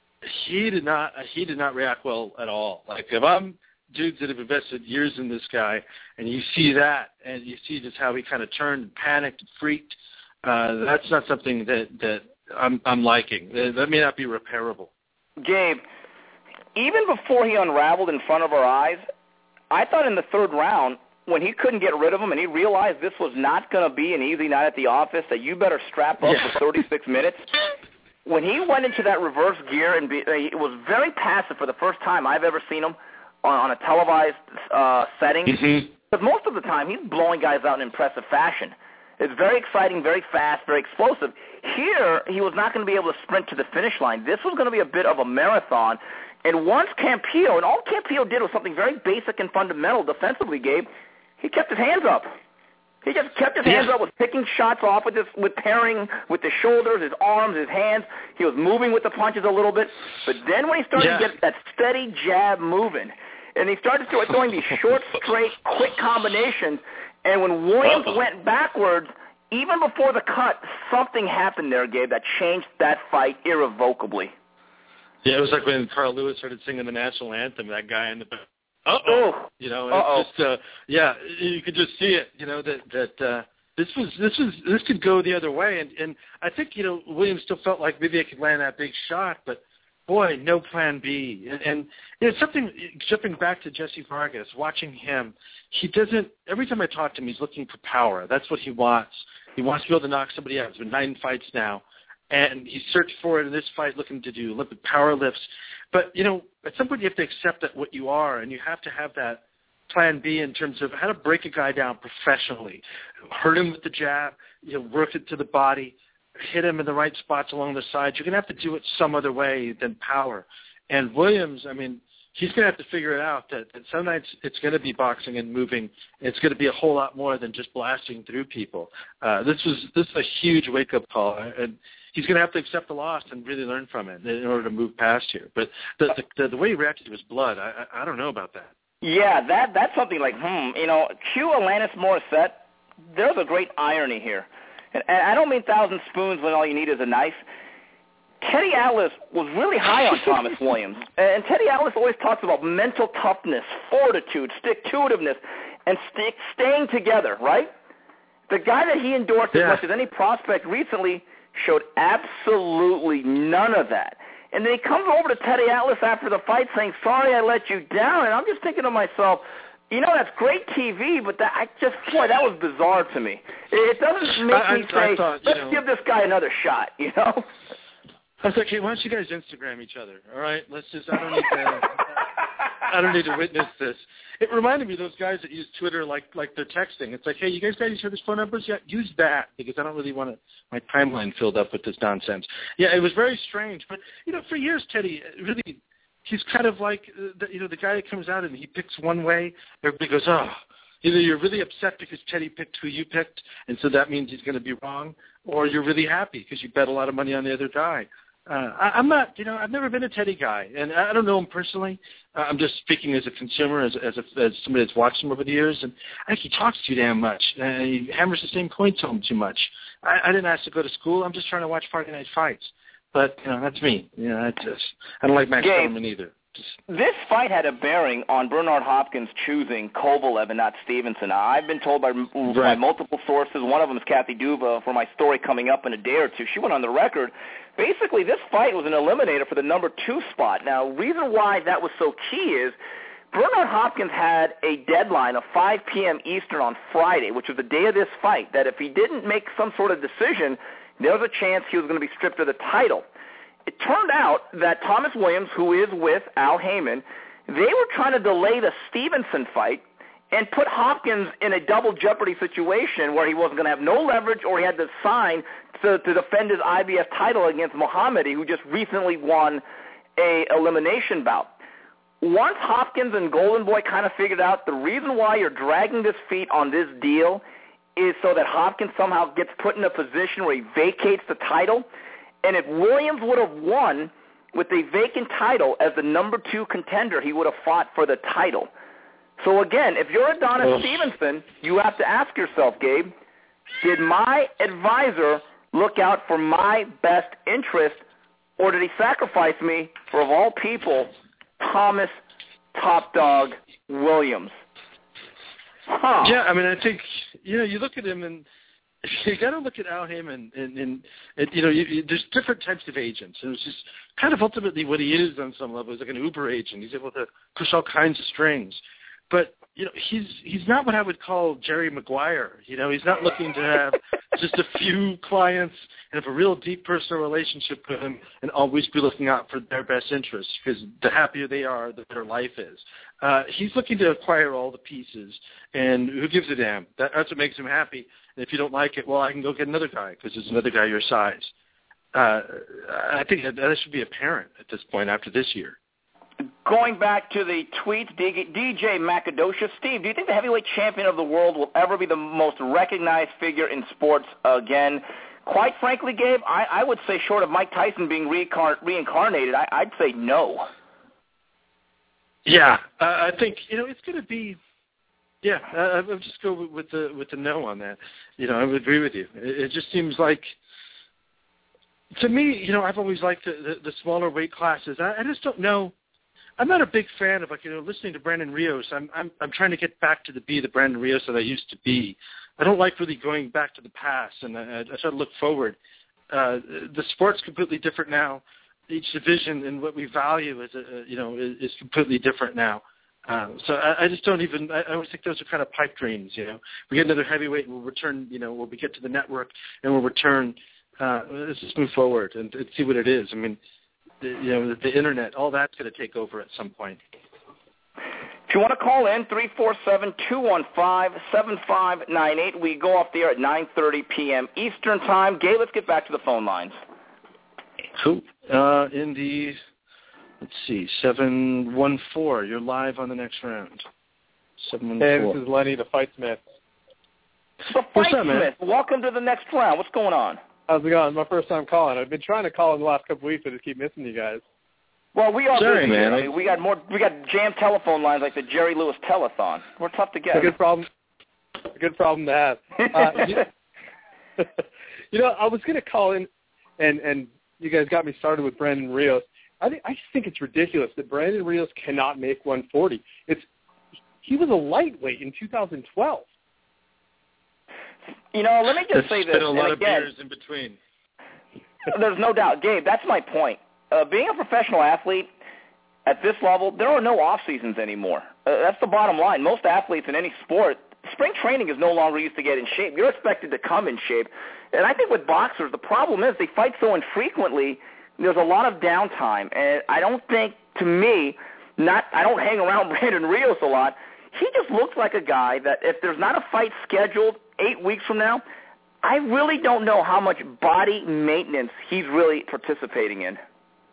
he did not he did not react well at all. Like, if I'm dudes that have invested years in this guy, and you see that, and you see just how he kind of turned and panicked and freaked, uh, that's not something that, that I'm, I'm liking. That may not be repairable. Gabe, even before he unraveled in front of our eyes, I thought in the third round, when he couldn't get rid of him and he realized this was not going to be an easy night at the office, that you better strap up Yeah. for thirty-six minutes, when he went into that reverse gear and be, it was very passive for the first time I've ever seen him on, on a televised uh, setting. Mm-hmm. But most of the time, he's blowing guys out in impressive fashion. It's very exciting, very fast, very explosive. Here, he was not going to be able to sprint to the finish line. This was going to be a bit of a marathon. And once Campillo, and all Campillo did was something very basic and fundamental defensively, Gabe, he kept his hands up. He just kept his hands Yeah. up, was picking shots off with, this, with pairing with the shoulders, his arms, his hands. He was moving with the punches a little bit. But then when he started Yeah. to get that steady jab moving, and he started to throwing these short, straight, quick combinations, and when Williams Uh-oh. went backwards, even before the cut, something happened there, Gabe, that changed that fight irrevocably. Yeah, it was like when Carl Lewis started singing the national anthem, that guy in the back. Uh-oh. Oh. You know, Uh-oh. it's just, uh, yeah, you could just see it, you know, that, that, uh, this was, this was, this could go the other way. And, and I think, you know, Williams still felt like maybe they could land that big shot, but boy, no plan B. And, and you know, something, jumping back to Jesse Vargas, watching him, he doesn't, every time I talk to him, he's looking for power. That's what he wants. He wants to be able to knock somebody out. It's been nine fights now. And he searched for it in this fight, looking to do Olympic power lifts. But, you know, at some point you have to accept that what you are, and you have to have that plan B in terms of how to break a guy down professionally. Hurt him with the jab, you know, work it to the body, hit him in the right spots along the sides. You're going to have to do it some other way than power. And Williams, I mean, he's going to have to figure it out that, that some nights it's going to be boxing and moving. It's going to be a whole lot more than just blasting through people. Uh, this was this is a huge wake-up call, and he's going to have to accept the loss and really learn from it in order to move past here. But the the, the way he reacted to his blood, I, I I don't know about that. Yeah, that that's something like, hmm, you know, cue Alanis Morissette. There's a great irony here. And, and I don't mean thousand spoons when all you need is a knife. Teddy Atlas was really high on Thomas Williams. And Teddy Atlas always talks about mental toughness, fortitude, stick-to-itiveness, and stick, staying together, right? The guy that he endorsed Yeah. as much as any prospect recently showed absolutely none of that. And then he comes over to Teddy Atlas after the fight saying, sorry I let you down. And I'm just thinking to myself, you know, that's great T V, but that I just, boy, that was bizarre to me. It doesn't make I- me I- I say, thought, you let's know- give this guy another shot, you know? I was like, hey, why don't you guys Instagram each other, all right? Let's just, I don't need to, I don't need to witness this. It reminded me of those guys that use Twitter like like they're texting. It's like, hey, you guys got each other's phone numbers yet? Use that because I don't really want to, my timeline filled up with this nonsense. Yeah, it was very strange. But, you know, for years, Teddy, really, he's kind of like, the, you know, the guy that comes out and he picks one way, everybody goes, oh. Either you're really upset because Teddy picked who you picked, and so that means he's going to be wrong, or you're really happy because you bet a lot of money on the other guy. Uh, I, I'm not, you know, I've never been a Teddy guy, and I don't know him personally. Uh, I'm just speaking as a consumer, as as, a, as somebody that's watched him over the years, and I think he talks too damn much. Uh, he hammers the same points home too much. I, I didn't ask to go to school. I'm just trying to watch Friday night fights. But, you know, that's me. You know, I just, I don't like Max Kellerman either. This fight had a bearing on Bernard Hopkins choosing Kovalev and not Stevenson. I've been told by, right. by multiple sources, one of them is Kathy Duva, for my story coming up in a day or two. She went on the record. Basically, this fight was an eliminator for the number two spot. Now, reason why that was so key is Bernard Hopkins had a deadline of five p.m. Eastern on Friday, which was the day of this fight, that if he didn't make some sort of decision, there was a chance he was going to be stripped of the title. It turned out that Thomas Williams, who is with Al Heyman, they were trying to delay the Stevenson fight and put Hopkins in a double jeopardy situation where he wasn't going to have no leverage or he had to sign to, to defend his I B F title against Muhammadi, who just recently won a elimination bout. Once Hopkins and Golden Boy kind of figured out the reason why you're dragging this feet on this deal is so that Hopkins somehow gets put in a position where he vacates the title. And if Williams would have won with a vacant title as the number two contender, he would have fought for the title. So again, if you're Adonis oh. Stevenson, you have to ask yourself, Gabe, did my advisor look out for my best interest, or did he sacrifice me for, of all people, Thomas Top Dog Williams? Huh. Yeah, I mean, I think, you know, you look at him and you got to look at Al Heyman, and, and, and you know, you, you, there's different types of agents, and it's just kind of ultimately what he is on some level. He's like an Uber agent. He's able to push all kinds of strings, but you know, he's he's not what I would call Jerry Maguire. You know, he's not looking to have just a few clients and have a real deep personal relationship with them, and always be looking out for their best interests. Because the happier they are, the better life is. Uh, he's looking to acquire all the pieces, and who gives a damn? That, that's what makes him happy. And if you don't like it, well, I can go get another guy because there's another guy your size. Uh, I think that, that should be apparent at this point after this year. Going back to the tweets, D J Macadocious, Steve, do you think the heavyweight champion of the world will ever be the most recognized figure in sports again? Quite frankly, Gabe, I, I would say short of Mike Tyson being reincarn- reincarnated, I, I'd say no. Yeah, uh, I think, you know, it's going to be, yeah, uh, I'll just go with the with the no on that. You know, I would agree with you. It, it just seems like, to me, you know, I've always liked the, the, the smaller weight classes. I, I just don't know. I'm not a big fan of, like, you know, listening to Brandon Rios. I'm I'm I'm trying to get back to the be the Brandon Rios that I used to be. I don't like really going back to the past, and I, I try to look forward. Uh, the sport's completely different now. Each division and what we value is, a, you know, is, is completely different now. Um, so I, I just don't even. I, I always think those are kind of pipe dreams. You know, we get another heavyweight, and we'll return. You know, when we get to the network, and we'll return. Uh, let's just move forward and, and see what it is. I mean. The, you know, the internet, all that's going to take over at some point. If you want to call in, three four seven, two one five, seven five nine eight. We go off the air at nine thirty p.m. Eastern Time. Gabe, let's get back to the phone lines. Cool. Uh, in the, let's see, seven one four. You're live on the next round. seven one four. Hey, this is Lenny, the Fight Smith. The Fight Smith, welcome to the next round. What's going on? How's it going? My first time calling. I've been trying to call in the last couple of weeks, but I just keep missing you guys. Well, we are Sorry, busy, man. I mean, we got more. We got jammed telephone lines like the Jerry Lewis telethon. We're tough to get. It's a good problem. A good problem to have. Uh, you, you know, I was going to call in, and and you guys got me started with Brandon Rios. I think I just think it's ridiculous that Brandon Rios cannot make one forty. It's he was a lightweight in two thousand twelve. You know, let me just There's say this. Been a lot and of again, beers in between. There's no doubt, Gabe. That's my point. Uh, being a professional athlete at this level, there are no off seasons anymore. Uh, that's the bottom line. Most athletes in any sport, spring training is no longer used to get in shape. You're expected to come in shape. And I think with boxers, the problem is they fight so infrequently. There's a lot of downtime, and I don't think, to me, not I don't hang around Brandon Rios a lot. He just looks like a guy that if there's not a fight scheduled eight weeks from now, I really don't know how much body maintenance he's really participating in.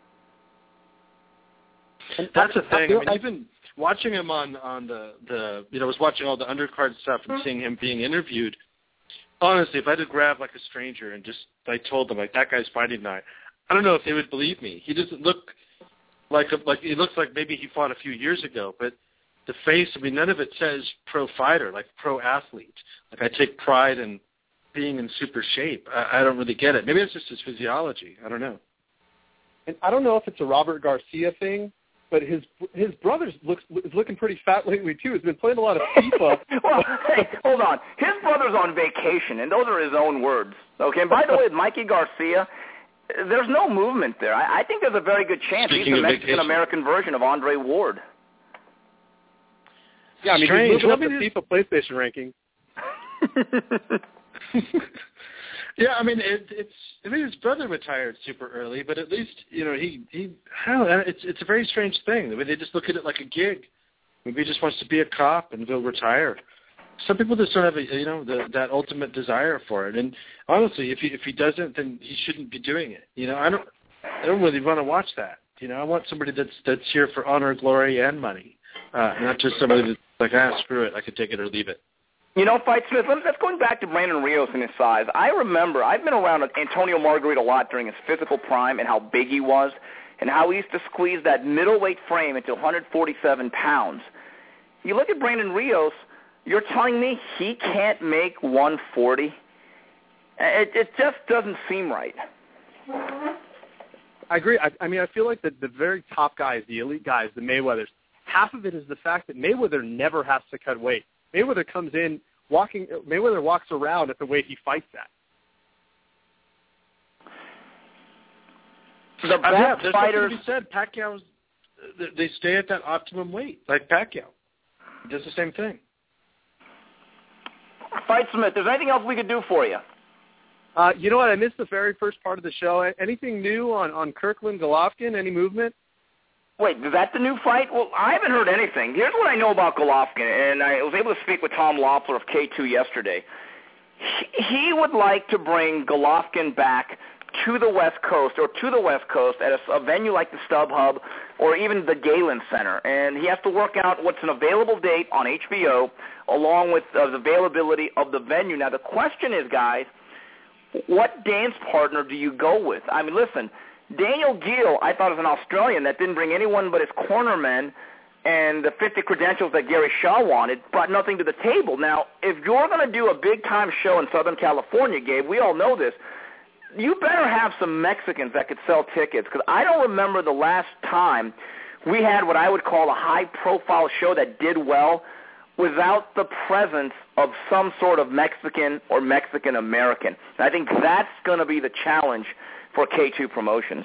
And that's the thing. I mean, even watching him on, on the, the, you know, I was watching all the undercard stuff and seeing him being interviewed. Honestly, if I had to grab like a stranger and just like told them like that guy's fighting tonight, I don't know if they would believe me. He doesn't look like a, like he looks like maybe he fought a few years ago, but the face, I mean, none of it says pro fighter, like pro athlete. Like I take pride in being in super shape. I, I don't really get it. Maybe it's just his physiology. I don't know. And I don't know if it's a Robert Garcia thing, but his his brother looks is looking pretty fat lately too. He's been playing a lot of FIFA. Well, hey, hold on. His brother's on vacation, and those are his own words. Okay. And by the way, with Mikey Garcia, there's no movement there. I, I think there's a very good chance Speaking he's the Mexican American version of Andre Ward. Yeah, I mean, Strange. he's moving I up mean, the FIFA PlayStation ranking. Yeah, I mean, it, it's. I mean, his brother retired super early, but at least you know he. he I don't know. It's it's a very strange thing. I mean, they just look at it like a gig. Maybe he just wants to be a cop and go retire. Some people just don't have a, you know the, that ultimate desire for it. And honestly, if he if he doesn't, then he shouldn't be doing it. You know, I don't. I don't really want to watch that. You know, I want somebody that's that's here for honor, glory, and money, uh, not just somebody that's like, ah, screw it, I could take it or leave it. You know, Fight Smith, let's going back to Brandon Rios and his size. I remember, I've been around Antonio Margarita a lot during his physical prime and how big he was and how he used to squeeze that middleweight frame into one forty-seven pounds. You look at Brandon Rios, you're telling me he can't make one forty? It, it just doesn't seem right. I agree. I, I mean, I feel like the, the very top guys, the elite guys, the Mayweathers, half of it is the fact that Mayweather never has to cut weight. Mayweather comes in walking. Mayweather walks around at the weight he fights at. The Uh, yeah, best there's fighters. something to be said. Pacquiao's, they stay at that optimum weight, like Pacquiao. He does the same thing. Fight Smith, is there anything else we could do for you? Uh, you know what? I missed the very first part of the show. Anything new on, on Kirkland Golovkin? Any movement? Wait, is that the new fight? Well, I haven't heard anything. Here's what I know about Golovkin, and I was able to speak with Tom Loeffler of K two yesterday. He, he would like to bring Golovkin back to the West Coast or to the West Coast at a, a venue like the StubHub or even the Galen Center, and he has to work out what's an available date on H B O along with uh, the availability of the venue. Now, the question is, guys, what dance partner do you go with? I mean, listen, Daniel Gill, I thought was an Australian that didn't bring anyone but his cornermen and the fifty credentials that Gary Shaw wanted, brought nothing to the table. Now, if you're going to do a big-time show in Southern California, Gabe, we all know this, you better have some Mexicans that could sell tickets, because I don't remember the last time we had what I would call a high-profile show that did well without the presence of some sort of Mexican or Mexican-American. And I think that's going to be the challenge for K two Promotions.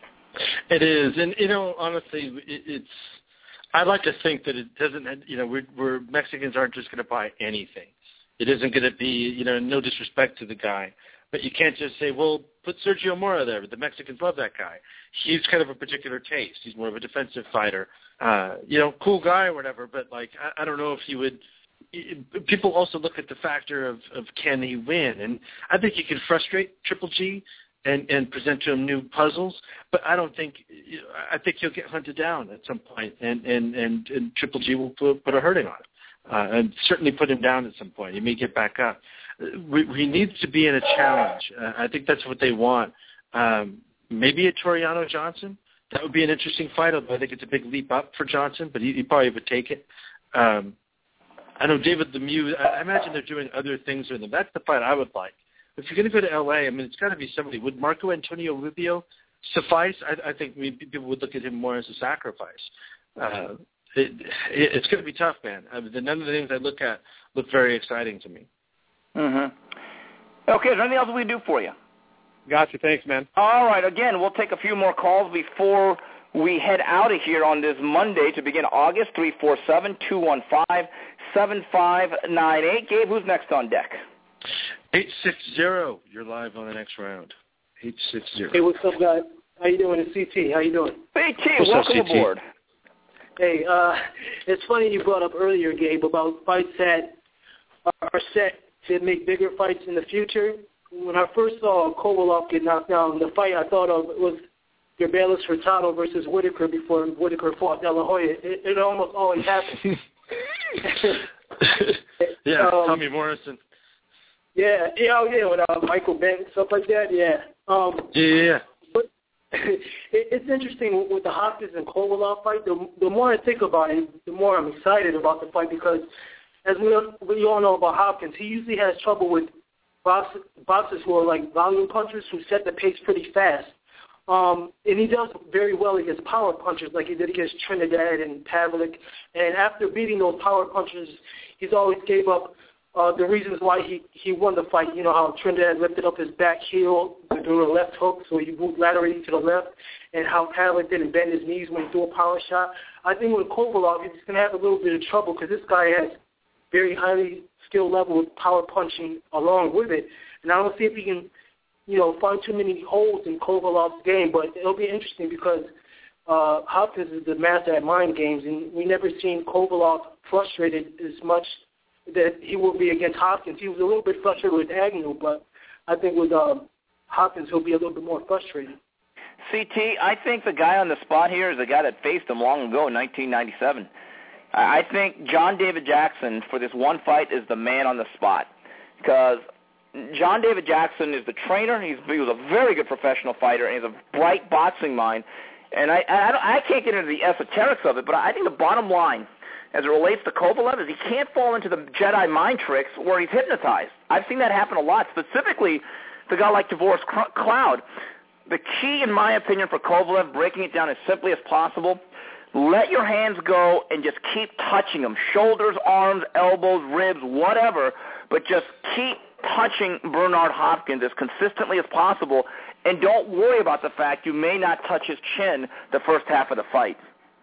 It is, and you know, honestly, it, it's. I'd like to think that it doesn't. You know, we're, we're Mexicans aren't just going to buy anything. It isn't going to be, you know, no disrespect to the guy, but you can't just say, well, put Sergio Mora there. The Mexicans love that guy. He's kind of a particular taste. He's more of a defensive fighter. Uh, you know, cool guy or whatever. But like, I, I don't know if he would. People also look at the factor of, of can he win, and I think he can frustrate Triple G. And, and present to him new puzzles, but I don't think you know, I think he'll get hunted down at some point, and and and, and Triple G will put, put a hurting on him, uh, and certainly put him down at some point. He may get back up. We, he needs to be in a challenge. Uh, I think that's what they want. Um, maybe a Toriano Johnson. That would be an interesting fight. Although I think it's a big leap up for Johnson, but he, he probably would take it. Um, I know David Lemieux. I, I imagine they're doing other things with him. That's the fight I would like. If you're going to go to L A, I mean, it's got to be somebody. Would Marco Antonio Rubio suffice? I, I think maybe people would look at him more as a sacrifice. Uh, it, it, it's going to be tough, man. I mean, none of the things I look at look very exciting to me. Mm-hmm. Okay, is there anything else we can do for you? Gotcha. Thanks, man. All right. Again, we'll take a few more calls before we head out of here on this Monday to begin August. three four seven, two one five, seven five nine eight. Gabe, who's next on deck? eight six zero, you're live on the next round. eight six zero. Hey, what's up, guys? How you doing? It's C T. How you doing? Hey, T, what's welcome up, C T? aboard. Hey, uh, it's funny you brought up earlier, Gabe, about fights that are set to make bigger fights in the future. When I first saw Kovalev get knocked down, the fight I thought of was Gerbelis Hurtado versus Whitaker before Whitaker fought De La Hoya. It, it almost always happens. yeah, um, Tommy Morrison. Yeah, yeah, oh, yeah, with uh, Michael Benton, stuff like that, yeah. Um, yeah, yeah. But it, it's interesting with the Hopkins and Kovalev fight. The, the more I think about it, the more I'm excited about the fight because, as we, we all know about Hopkins, he usually has trouble with box, boxers who are like volume punchers who set the pace pretty fast. Um, and he does very well against power punchers like he did against Trinidad and Pavlik. And after beating those power punchers, he's always gave up uh, the reasons why he, he won the fight. You know how Trinidad lifted up his back heel to do a left hook, so he moved laterally to the left, and how Pavlik didn't bend his knees when he threw a power shot. I think with Kovalev, he's going to have a little bit of trouble because this guy has very highly skilled level with power punching along with it. And I don't see if he can, you know, find too many holes in Kovalev's game, but it'll be interesting because uh, Hopkins is the master at mind games, and we never seen Kovalev frustrated as much that he will be against Hopkins. He was a little bit frustrated with Agnew, but I think with um, Hopkins he'll be a little bit more frustrated. C T, I think the guy on the spot here is the guy that faced him long ago in nineteen ninety-seven. I think John David Jackson, for this one fight, is the man on the spot because John David Jackson is the trainer. He's, he was a very good professional fighter, and he's a bright boxing mind. And I, I, I can't get into the esoterics of it, but I think the bottom line, as it relates to Kovalev, is he can't fall into the Jedi mind tricks where he's hypnotized. I've seen that happen a lot, specifically the guy like Tavoris Cloud. The key, in my opinion, for Kovalev, breaking it down as simply as possible, let your hands go and just keep touching them, shoulders, arms, elbows, ribs, whatever, but just keep touching Bernard Hopkins as consistently as possible, and don't worry about the fact you may not touch his chin the first half of the fight.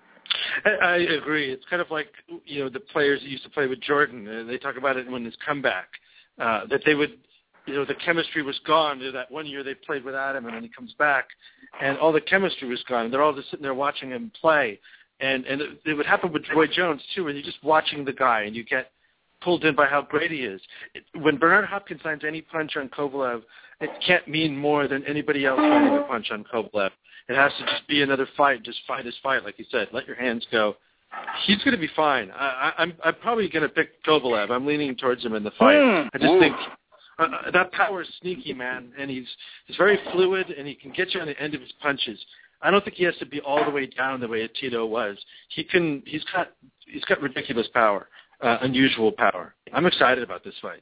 I, I agree. It's kind of like, you know, the players that used to play with Jordan. Uh, they talk about it when his comeback, uh, that they would, you know, the chemistry was gone. That one year they played without him, and then he comes back, and all the chemistry was gone. And they're all just sitting there watching him play. And and it, it would happen with Roy Jones, too, where you're just watching the guy, and you get pulled in by how great he is. It, when Bernard Hopkins lands any punch on Kovalev, it can't mean more than anybody else landing a punch on Kovalev. It has to just be another fight. Just fight his fight, like you said. Let your hands go. He's going to be fine. I, I, I'm I'm probably going to pick Kovalev. I'm leaning towards him in the fight. Mm. I just Ooh. think uh, that power is sneaky, man, and he's he's very fluid, and he can get you on the end of his punches. I don't think he has to be all the way down the way Tito was. He can. He's got. He's got ridiculous power, uh, unusual power. I'm excited about this fight.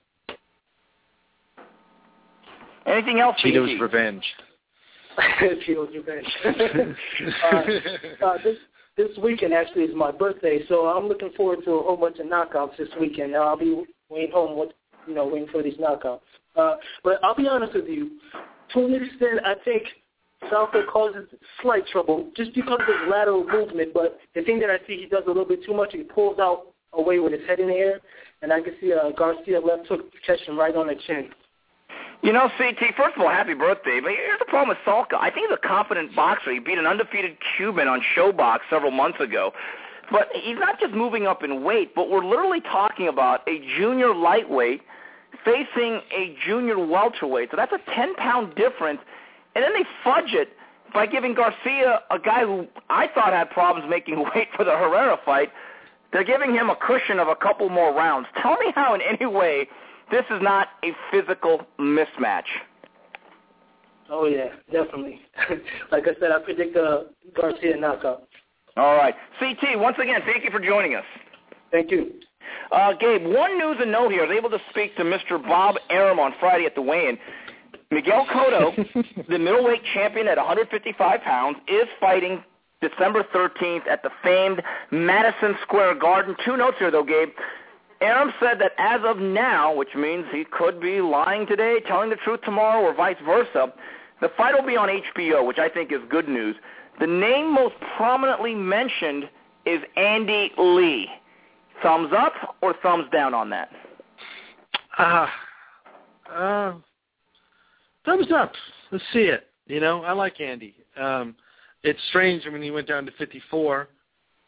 Anything else? Tito's P T? Revenge. Tito's revenge. uh, uh, this this weekend actually is my birthday, so I'm looking forward to a whole bunch of knockouts this weekend. Now I'll be waiting home, with, you know, waiting for these knockouts. Uh, but I'll be honest with you. To an extent, I think Southwick causes slight trouble just because of his lateral movement, but the thing that I see he does a little bit too much, he pulls out away with his head in the air, and I can see uh, Garcia left hook catch him right on the chin. You know, C T, first of all, happy birthday, but here's the problem with Salka. I think he's a confident boxer. He beat an undefeated Cuban on Showbox several months ago. But he's not just moving up in weight, but we're literally talking about a junior lightweight facing a junior welterweight. So that's a ten-pound difference. And then they fudge it by giving Garcia, a guy who I thought had problems making weight for the Herrera fight, they're giving him a cushion of a couple more rounds. Tell me how in any way this is not a physical mismatch. Oh, yeah, definitely. Like I said, I predict a Garcia knockout. All right. C T, once again, thank you for joining us. Thank you. Uh, Gabe, one news and note here. I was able to speak to Mister Bob Arum on Friday at the weigh-in. Miguel Cotto, the middleweight champion at one fifty-five pounds, is fighting December thirteenth at the famed Madison Square Garden. Two notes here, though, Gabe. Arum said that as of now, which means he could be lying today, telling the truth tomorrow, or vice versa, the fight will be on H B O, which I think is good news. The name most prominently mentioned is Andy Lee. Thumbs up or thumbs down on that? Uh, uh, thumbs up. Let's see it. You know, I like Andy. Um, it's strange when he went down to fifty-four.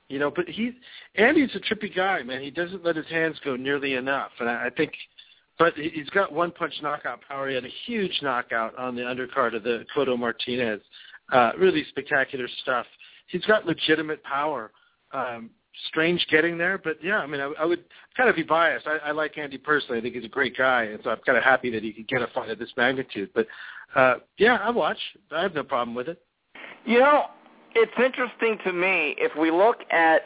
you know. But he, Andy's a trippy guy, man. He doesn't let his hands go nearly enough, and I, I think, but he's got one punch knockout power. He had a huge knockout on the undercard of the Cotto Martinez. Uh, really spectacular stuff. He's got legitimate power. Um, strange getting there, but yeah, I mean, I, I would kind of be biased. I, I like Andy personally. I think he's a great guy, and so I'm kind of happy that he could get a fight of this magnitude. But uh, yeah, I watch. I have no problem with it. You know, it's interesting to me if we look at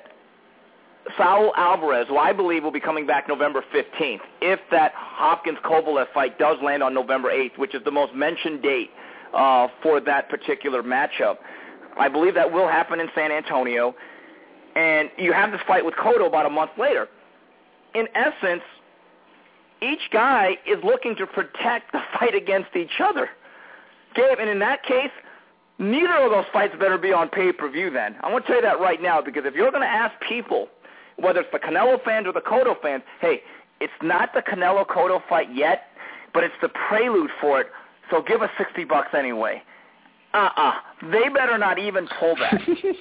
Saul Alvarez, who I believe will be coming back November fifteenth, if that Hopkins-Kovalev fight does land on November eighth, which is the most mentioned date uh, for that particular matchup. I believe that will happen in San Antonio. And you have this fight with Cotto about a month later. In essence, each guy is looking to protect the fight against each other. Gabe, and in that case, neither of those fights better be on pay-per-view then. I want to tell you that right now, because if you're going to ask people, whether it's the Canelo fans or the Cotto fans, hey, it's not the Canelo-Cotto fight yet, but it's the prelude for it, so give us sixty bucks anyway. Uh-uh. They better not even pull that.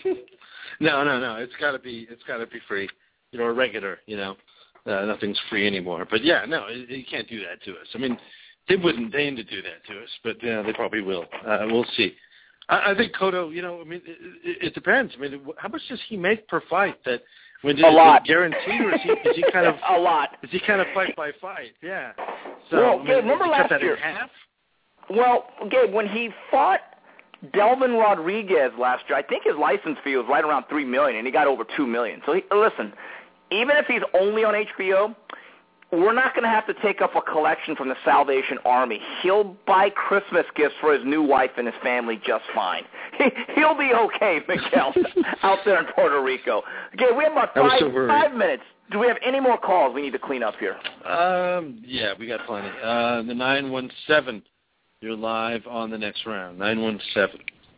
No, no, no. It's got to be. It's got to be free, you know, or regular. You know, uh, nothing's free anymore. But yeah, no, you can't do that to us. I mean, they wouldn't deign to do that to us, but yeah, they probably will. Uh, we'll see. I, I think Cotto. You know, I mean, it, it, it depends. I mean, how much does he make per fight? That when a lot guaranteed, or is he, is he kind of a lot? Is he kind of fight by fight? Yeah. So well, I mean, Gabe, remember cut last that year? In half? Well, Gabe, when he fought Delvin Rodriguez last year, I think his license fee was right around three million dollars, and he got over two million dollars. So, he, listen, even if he's only on H B O, we're not going to have to take up a collection from the Salvation Army. He'll buy Christmas gifts for his new wife and his family just fine. He, he'll be okay, Miguel, out there in Puerto Rico. Okay, we have about five, so five minutes. Do we have any more calls we need to clean up here? Um, yeah, we got plenty. Uh, the nine one seven. You're live on the next round. nine one seven.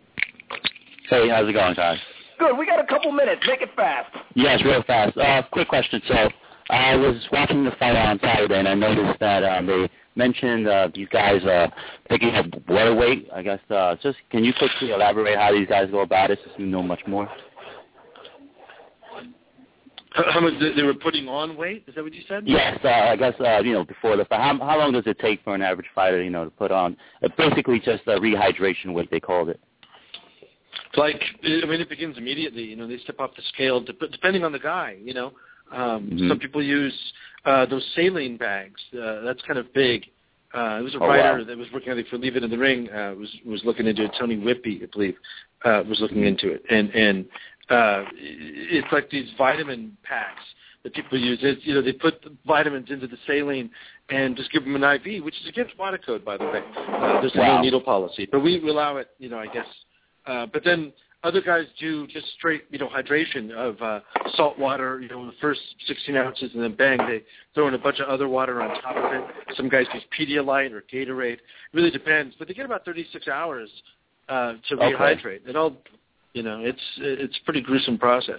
Hey, how's it going, guys? Good. We got a couple minutes. Make it fast. Yes, real fast. Uh, quick question. So I was watching the fight on Saturday, and I noticed that um, they mentioned uh, these guys uh, picking up water weight. I guess uh, just can you quickly elaborate how these guys go about it, since you know much more? How much they were putting on weight? Is that what you said? Yes, uh, I guess uh, you know before the fight. How, how long does it take for an average fighter, you know, to put on? Uh, basically, just uh, rehydration weight they called it. Like, I mean, it begins immediately. You know, they step off the scale, depending on the guy. You know, um, mm-hmm. Some people use uh, those saline bags. Uh, that's kind of big. Uh, it was a oh, writer wow. that was working, I think, for Leave It in the Ring. Uh, was was looking into it. Tony Whitby, I believe, uh, was looking into it, and and. Uh, it's like these vitamin packs that people use. It's, you know, they put the vitamins into the saline and just give them an I V, which is against WADA code, by the way. Uh, there's wow. no needle policy, but we allow it. You know, I guess. Uh, but then other guys do just straight, you know, hydration of uh, salt water. You know, the first sixteen ounces, and then bang, they throw in a bunch of other water on top of it. Some guys use Pedialyte or Gatorade. It really depends, but they get about thirty-six hours uh, to okay. rehydrate. It all. You know, it's it's a pretty gruesome process.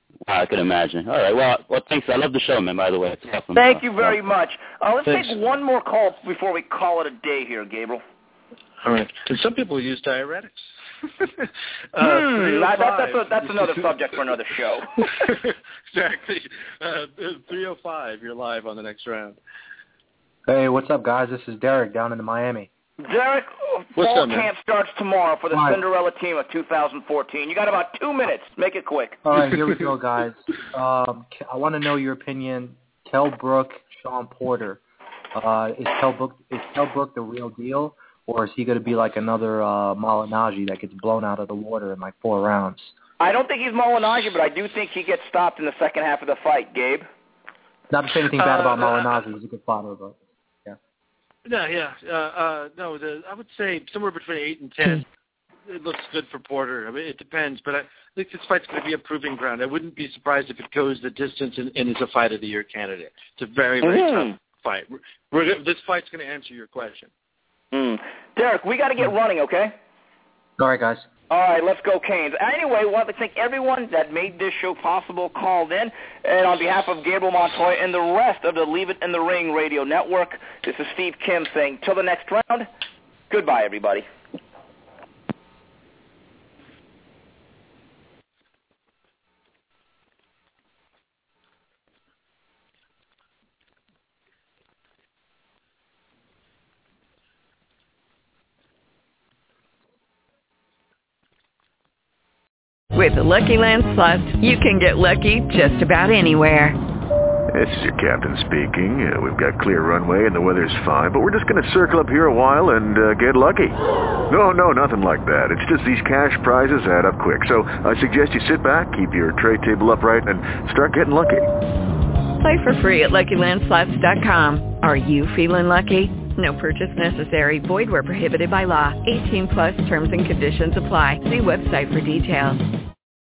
I can imagine. All right. Well, well, thanks. I love the show, man, by the way. It's awesome. Thank you very much. Uh, let's Thanks. take one more call before we call it a day here, Gabriel. All right. And some people use diuretics. uh, hmm, that, that, that's, a, that's another subject for another show. Exactly. Uh, three oh five, you're live on the next round. Hey, what's up, guys? This is Derek down in Miami. Derek, What's fall up, man? camp starts tomorrow for the Right. Cinderella team of two thousand fourteen. You got about two minutes. Make it quick. All right, here we go, guys. Um, I want to know your opinion. Kell Brook, Sean Porter. Uh, is Kell Brook is Kell Brook the real deal, or is he going to be like another uh, Malignaggi that gets blown out of the water in like four rounds? I don't think he's Malignaggi, but I do think he gets stopped in the second half of the fight, Gabe. Not to say anything bad Uh, about Malignaggi. He's a good fighter, but yeah. No, yeah. Uh, uh, no, the, I would say somewhere between eight and ten. It looks good for Porter. I mean, it depends, but I think this fight's going to be a proving ground. I wouldn't be surprised if it goes the distance and, and is a fight of the year candidate. It's a very, very Mm. tough fight. We're, we're, this fight's going to answer your question. Mm. Derek, we got to get running, okay? All right, guys. All right, let's go Canes. Anyway, I want to thank everyone that made this show possible, called in, and on behalf of Gabriel Montoya and the rest of the Leave It in the Ring radio network, this is Steve Kim saying, till the next round, goodbye, everybody. With the Lucky Land Slots, you can get lucky just about anywhere. This is your captain speaking. Uh, we've got clear runway and the weather's fine, but we're just going to circle up here a while and uh, get lucky. No, no, nothing like that. It's just these cash prizes add up quick. So I suggest you sit back, keep your tray table upright, and start getting lucky. Play for free at Lucky Land Slots dot com. Are you feeling lucky? No purchase necessary. Void where prohibited by law. eighteen plus terms and conditions apply. See website for details.